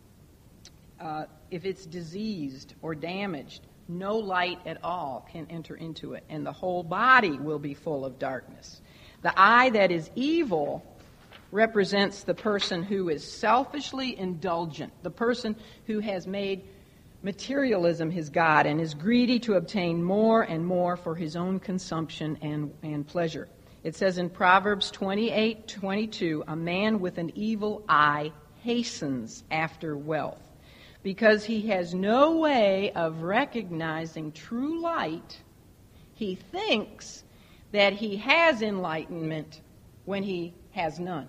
if it's diseased or damaged, no light at all can enter into it, and the whole body will be full of darkness. The eye that is evil represents the person who is selfishly indulgent, the person who has made materialism his God and is greedy to obtain more and more for his own consumption and pleasure. It says in Proverbs 28:22, a man with an evil eye hastens after wealth, because he has no way of recognizing true light. He thinks that he has enlightenment when he has none.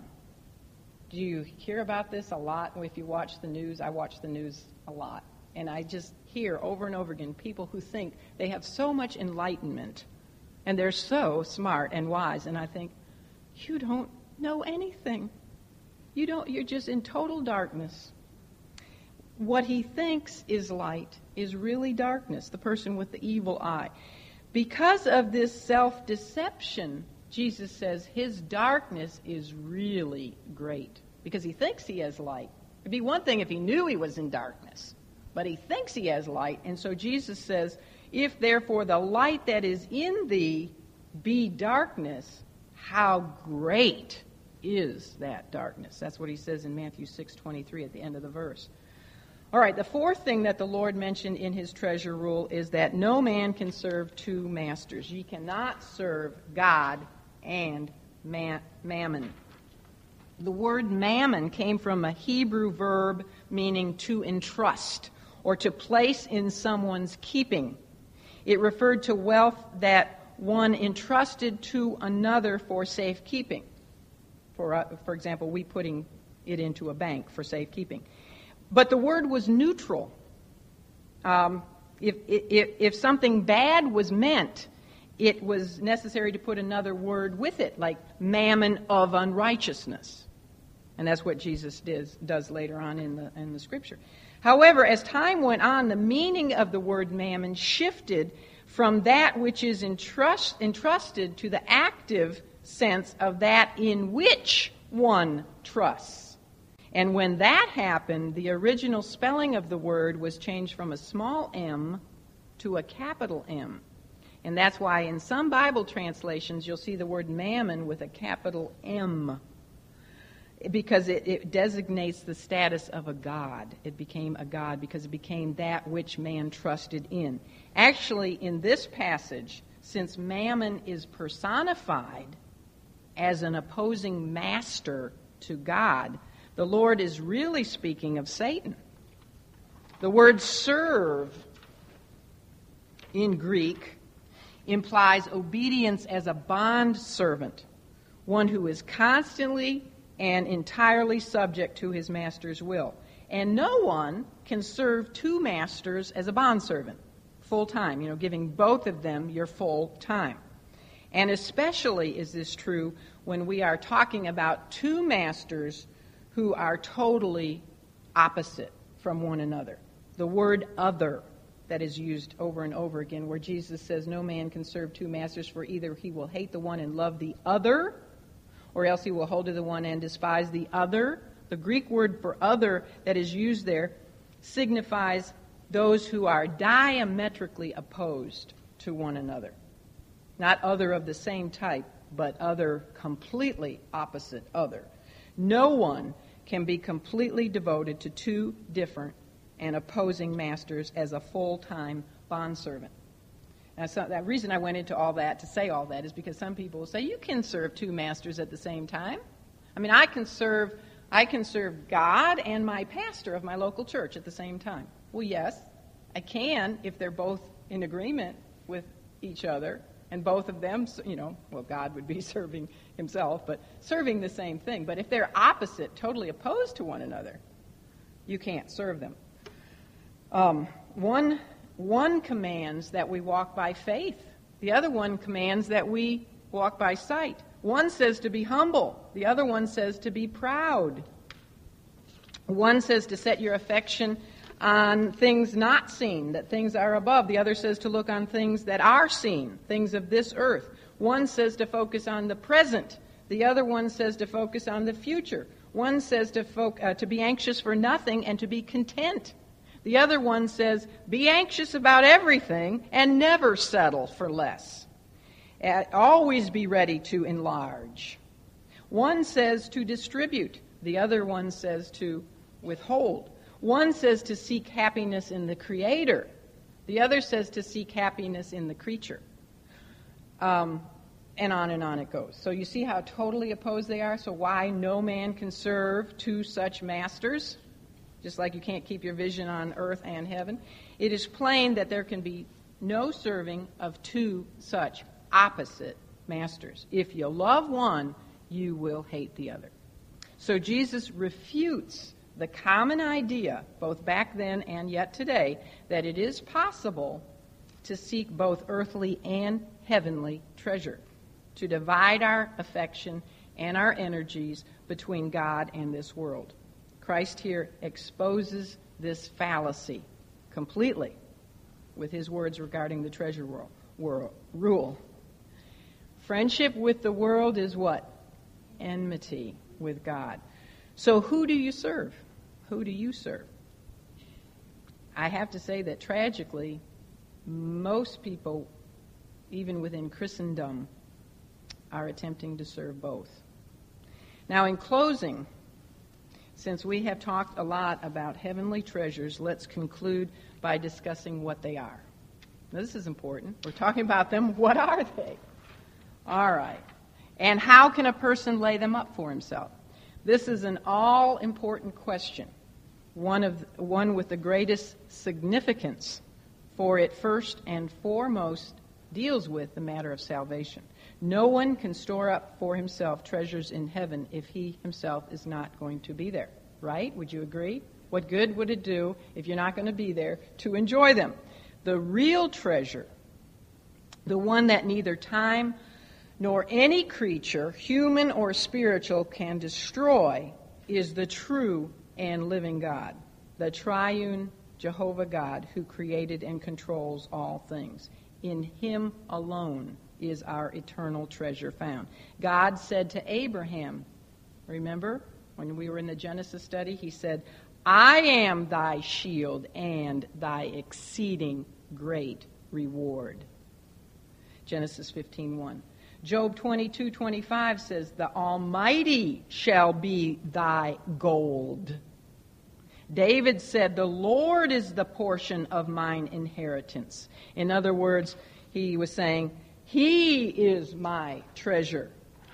Do you hear about this a lot? If you watch the news, I watch the news a lot. And I just hear over and over again people who think they have so much enlightenment and they're so smart and wise. And I think, you don't know anything. You're just in total darkness. What he thinks is light is really darkness, the person with the evil eye. Because of this self-deception, Jesus says his darkness is really great because he thinks he has light. It'd be one thing if he knew he was in darkness, but he thinks he has light. And so Jesus says, if therefore the light that is in thee be darkness, how great is that darkness? That's what he says in Matthew 6:23 at the end of the verse. All right, the fourth thing that the Lord mentioned in his treasure rule is that no man can serve two masters. Ye cannot serve God and mammon. The word mammon came from a Hebrew verb meaning to entrust or to place in someone's keeping. It referred to wealth that one entrusted to another for safekeeping. For example, we putting it into a bank for safekeeping. But the word was neutral. If something bad was meant, it was necessary to put another word with it, like mammon of unrighteousness. And that's what Jesus does later on in the Scripture. However, as time went on, the meaning of the word mammon shifted from that which is entrusted to the active sense of that in which one trusts. And when that happened, the original spelling of the word was changed from a small m to a capital M. And that's why in some Bible translations you'll see the word mammon with a capital M, because it designates the status of a god. It became a god because it became that which man trusted in. Actually, in this passage, since mammon is personified as an opposing master to God, the Lord is really speaking of Satan. The word serve in Greek implies obedience as a bond servant, one who is constantly and entirely subject to his master's will. And no one can serve two masters as a bondservant, full time, giving both of them your full time. And especially is this true when we are talking about two masters who are totally opposite from one another. The word other that is used over and over again, where Jesus says no man can serve two masters, for either he will hate the one and love the other, or else he will hold to the one and despise the other. The Greek word for other that is used there signifies those who are diametrically opposed to one another. Not other of the same type, but other completely opposite other. No one can be completely devoted to two different and opposing masters as a full-time bondservant. Now, so that reason I went into all that, to say all that, is because some people will say, you can serve two masters at the same time. I mean, I can serve God and my pastor of my local church at the same time. Well, yes, I can if they're both in agreement with each other, and both of them, God would be serving himself, but serving the same thing. But if they're opposite, totally opposed to one another, you can't serve them. One commands that we walk by faith. The other one commands that we walk by sight. One says to be humble. The other one says to be proud. One says to set your affection on things not seen, that things are above. The other says to look on things that are seen, things of this earth. One says to focus on the present. The other one says to focus on the future. One says to be anxious for nothing and to be content. The other one says, be anxious about everything and never settle for less. Always be ready to enlarge. One says to distribute. The other one says to withhold. One says to seek happiness in the Creator. The other says to seek happiness in the creature. And on it goes. So you see how totally opposed they are? So why no man can serve two such masters? Just like you can't keep your vision on earth and heaven. It is plain that there can be no serving of two such opposite masters. If you love one, you will hate the other. So Jesus refutes the common idea, both back then and yet today, that it is possible to seek both earthly and heavenly treasure, to divide our affection and our energies between God and this world. Christ here exposes this fallacy completely with his words regarding the treasure rule. Friendship with the world is what? Enmity with God. So who do you serve? Who do you serve? I have to say that tragically, most people, even within Christendom, are attempting to serve both. Now, in closing, since we have talked a lot about heavenly treasures, let's conclude by discussing what they are. Now, this is important. We're talking about them. What are they? All right. And how can a person lay them up for himself? This is an all-important question, one with the greatest significance, for it first and foremost deals with the matter of salvation. No one can store up for himself treasures in heaven if he himself is not going to be there. Right? Would you agree? What good would it do if you're not going to be there to enjoy them? The real treasure, the one that neither time nor any creature, human or spiritual, can destroy, is the true and living God, the triune Jehovah God who created and controls all things. In him alone is our eternal treasure found. God said to Abraham, remember when we were in the Genesis study, he said, I am thy shield and thy exceeding great reward. Genesis 15:1. Job 22:25 says, the Almighty shall be thy gold. David said, the Lord is the portion of mine inheritance. In other words, he was saying, he is my treasure.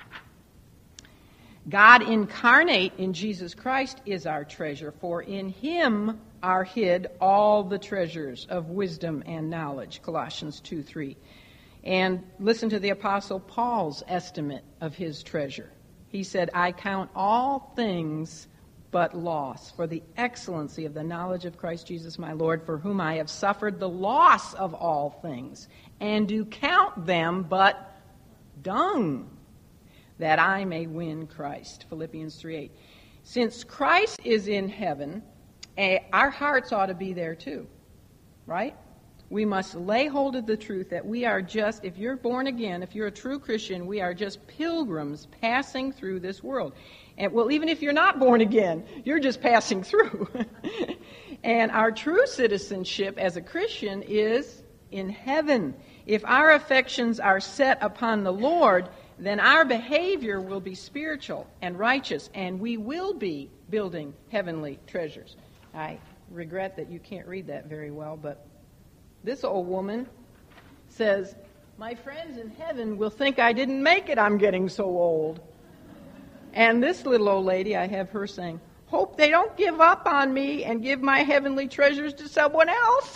God incarnate in Jesus Christ is our treasure, for in him are hid all the treasures of wisdom and knowledge. Colossians 2:3. And listen to the Apostle Paul's estimate of his treasure. He said, I count all things but loss for the excellency of the knowledge of Christ Jesus my Lord, for whom I have suffered the loss of all things, and do count them but dung, that I may win Christ. Philippians 3:8. Since Christ is in heaven, our hearts ought to be there too, right? We must lay hold of the truth that we are just, if you're born again, if you're a true Christian, we are just pilgrims passing through this world. And well, even if you're not born again, you're just passing through. And our true citizenship as a Christian is in heaven. If our affections are set upon the Lord, then our behavior will be spiritual and righteous, and we will be building heavenly treasures. I regret that you can't read that very well, but this old woman says, my friends in heaven will think I didn't make it, I'm getting so old. And this little old lady, I have her saying, hope they don't give up on me and give my heavenly treasures to someone else.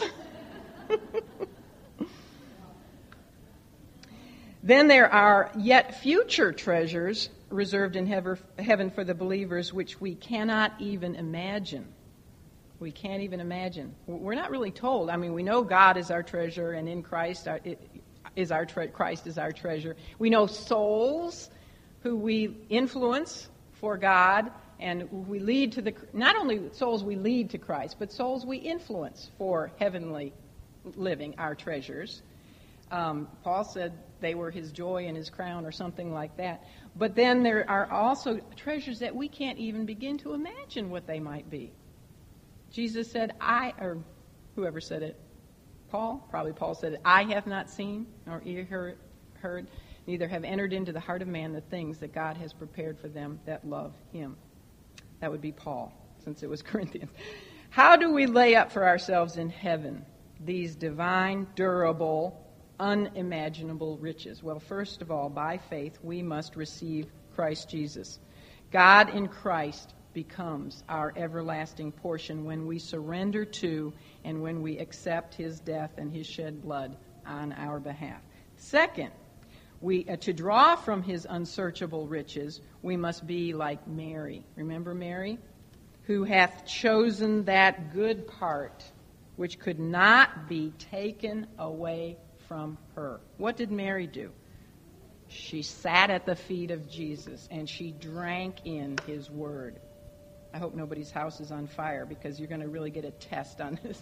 Then there are yet future treasures reserved in heaven for the believers, which we cannot even imagine. We can't even imagine. We're not really told. I mean, we know God is our treasure, and in Christ Christ is our treasure. We know souls who we influence for God, and we lead to not only souls we lead to Christ, but souls we influence for heavenly living, our treasures. Paul said they were his joy and his crown or something like that. But then there are also treasures that we can't even begin to imagine what they might be. Jesus said, or whoever said it, Paul said it, I have not seen nor ear heard, neither have entered into the heart of man the things that God has prepared for them that love him. That would be Paul, since it was Corinthians. How do we lay up for ourselves in heaven these divine, durable, unimaginable riches? Well, first of all, by faith, we must receive Christ Jesus. God in Christ becomes our everlasting portion when we surrender to and when we accept his death and his shed blood on our behalf. Second, to draw from his unsearchable riches, we must be like Mary. Remember Mary? Who hath chosen that good part which could not be taken away from her. What did Mary do? She sat at the feet of Jesus and she drank in his word. I hope nobody's house is on fire because you're going to really get a test on this.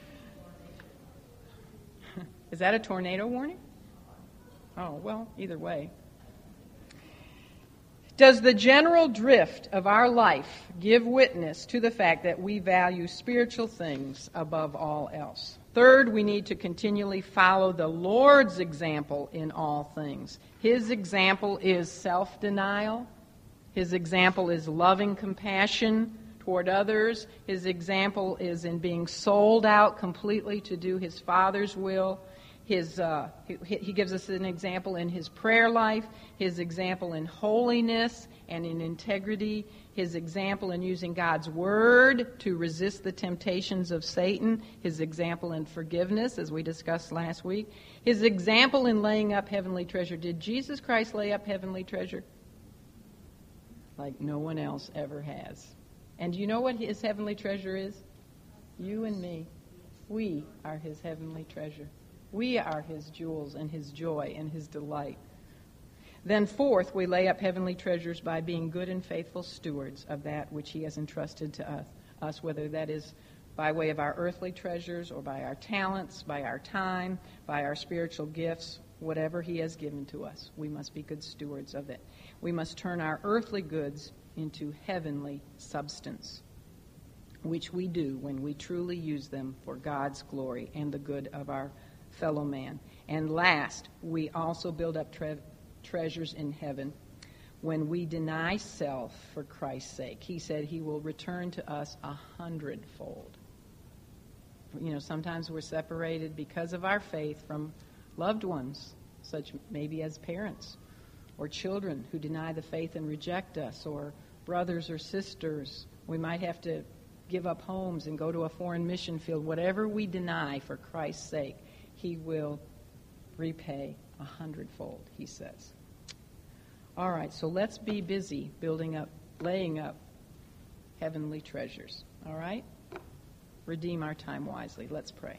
Is that a tornado warning? Oh, well, either way. Does the general drift of our life give witness to the fact that we value spiritual things above all else? Third, we need to continually follow the Lord's example in all things. His example is self-denial. His example is loving compassion toward others. His example is in being sold out completely to do his Father's will. He gives us an example in his prayer life, his example in holiness and in integrity, his example in using God's word to resist the temptations of Satan, his example in forgiveness, as we discussed last week, his example in laying up heavenly treasure. Did Jesus Christ lay up heavenly treasure? Like no one else ever has. And do you know what his heavenly treasure is? You and me. We are his heavenly treasure. We are his jewels and his joy and his delight. Then fourth, we lay up heavenly treasures by being good and faithful stewards of that which he has entrusted to us, whether that is by way of our earthly treasures or by our talents, by our time, by our spiritual gifts, whatever he has given to us. We must be good stewards of it. We must turn our earthly goods into heavenly substance, which we do when we truly use them for God's glory and the good of our fellow man. And last, we also build up treasures in heaven when we deny self for Christ's sake. He said he will return to us 100-fold. You know, sometimes we're separated because of our faith from loved ones, such maybe as parents, or children who deny the faith and reject us, or brothers or sisters. We might have to give up homes and go to a foreign mission field. Whatever we deny for Christ's sake, he will repay 100-fold, he says. All right, so let's be busy laying up heavenly treasures. All right? Redeem our time wisely. Let's pray.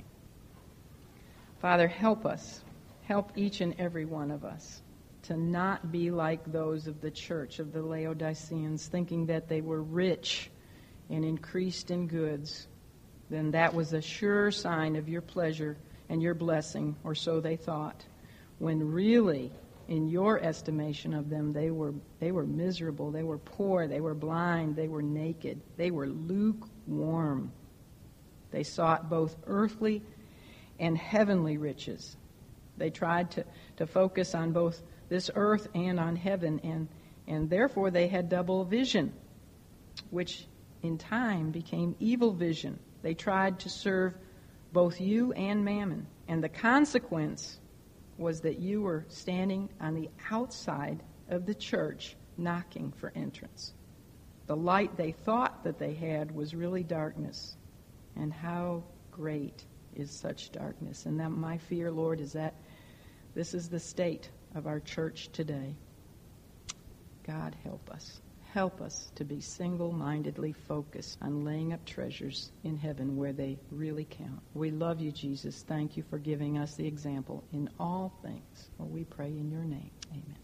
Father, help us. Help each and every one of us to not be like those of the church of the Laodiceans, thinking that they were rich and increased in goods. Then that was a sure sign of your pleasure and your blessing, or so they thought, when really, in your estimation of them, they were miserable, they were poor, they were blind, they were naked, they were lukewarm. They sought both earthly and heavenly riches. They tried to focus on both this earth and on heaven, and therefore they had double vision, which in time became evil vision. They tried to serve both you and mammon. And the consequence was that you were standing on the outside of the church knocking for entrance. The light they thought that they had was really darkness. And how great is such darkness. And that my fear, Lord, is that this is the state of our church today. God, help us. Help us to be single-mindedly focused on laying up treasures in heaven where they really count. We love you, Jesus. Thank you for giving us the example in all things. Well, we pray in your name. Amen.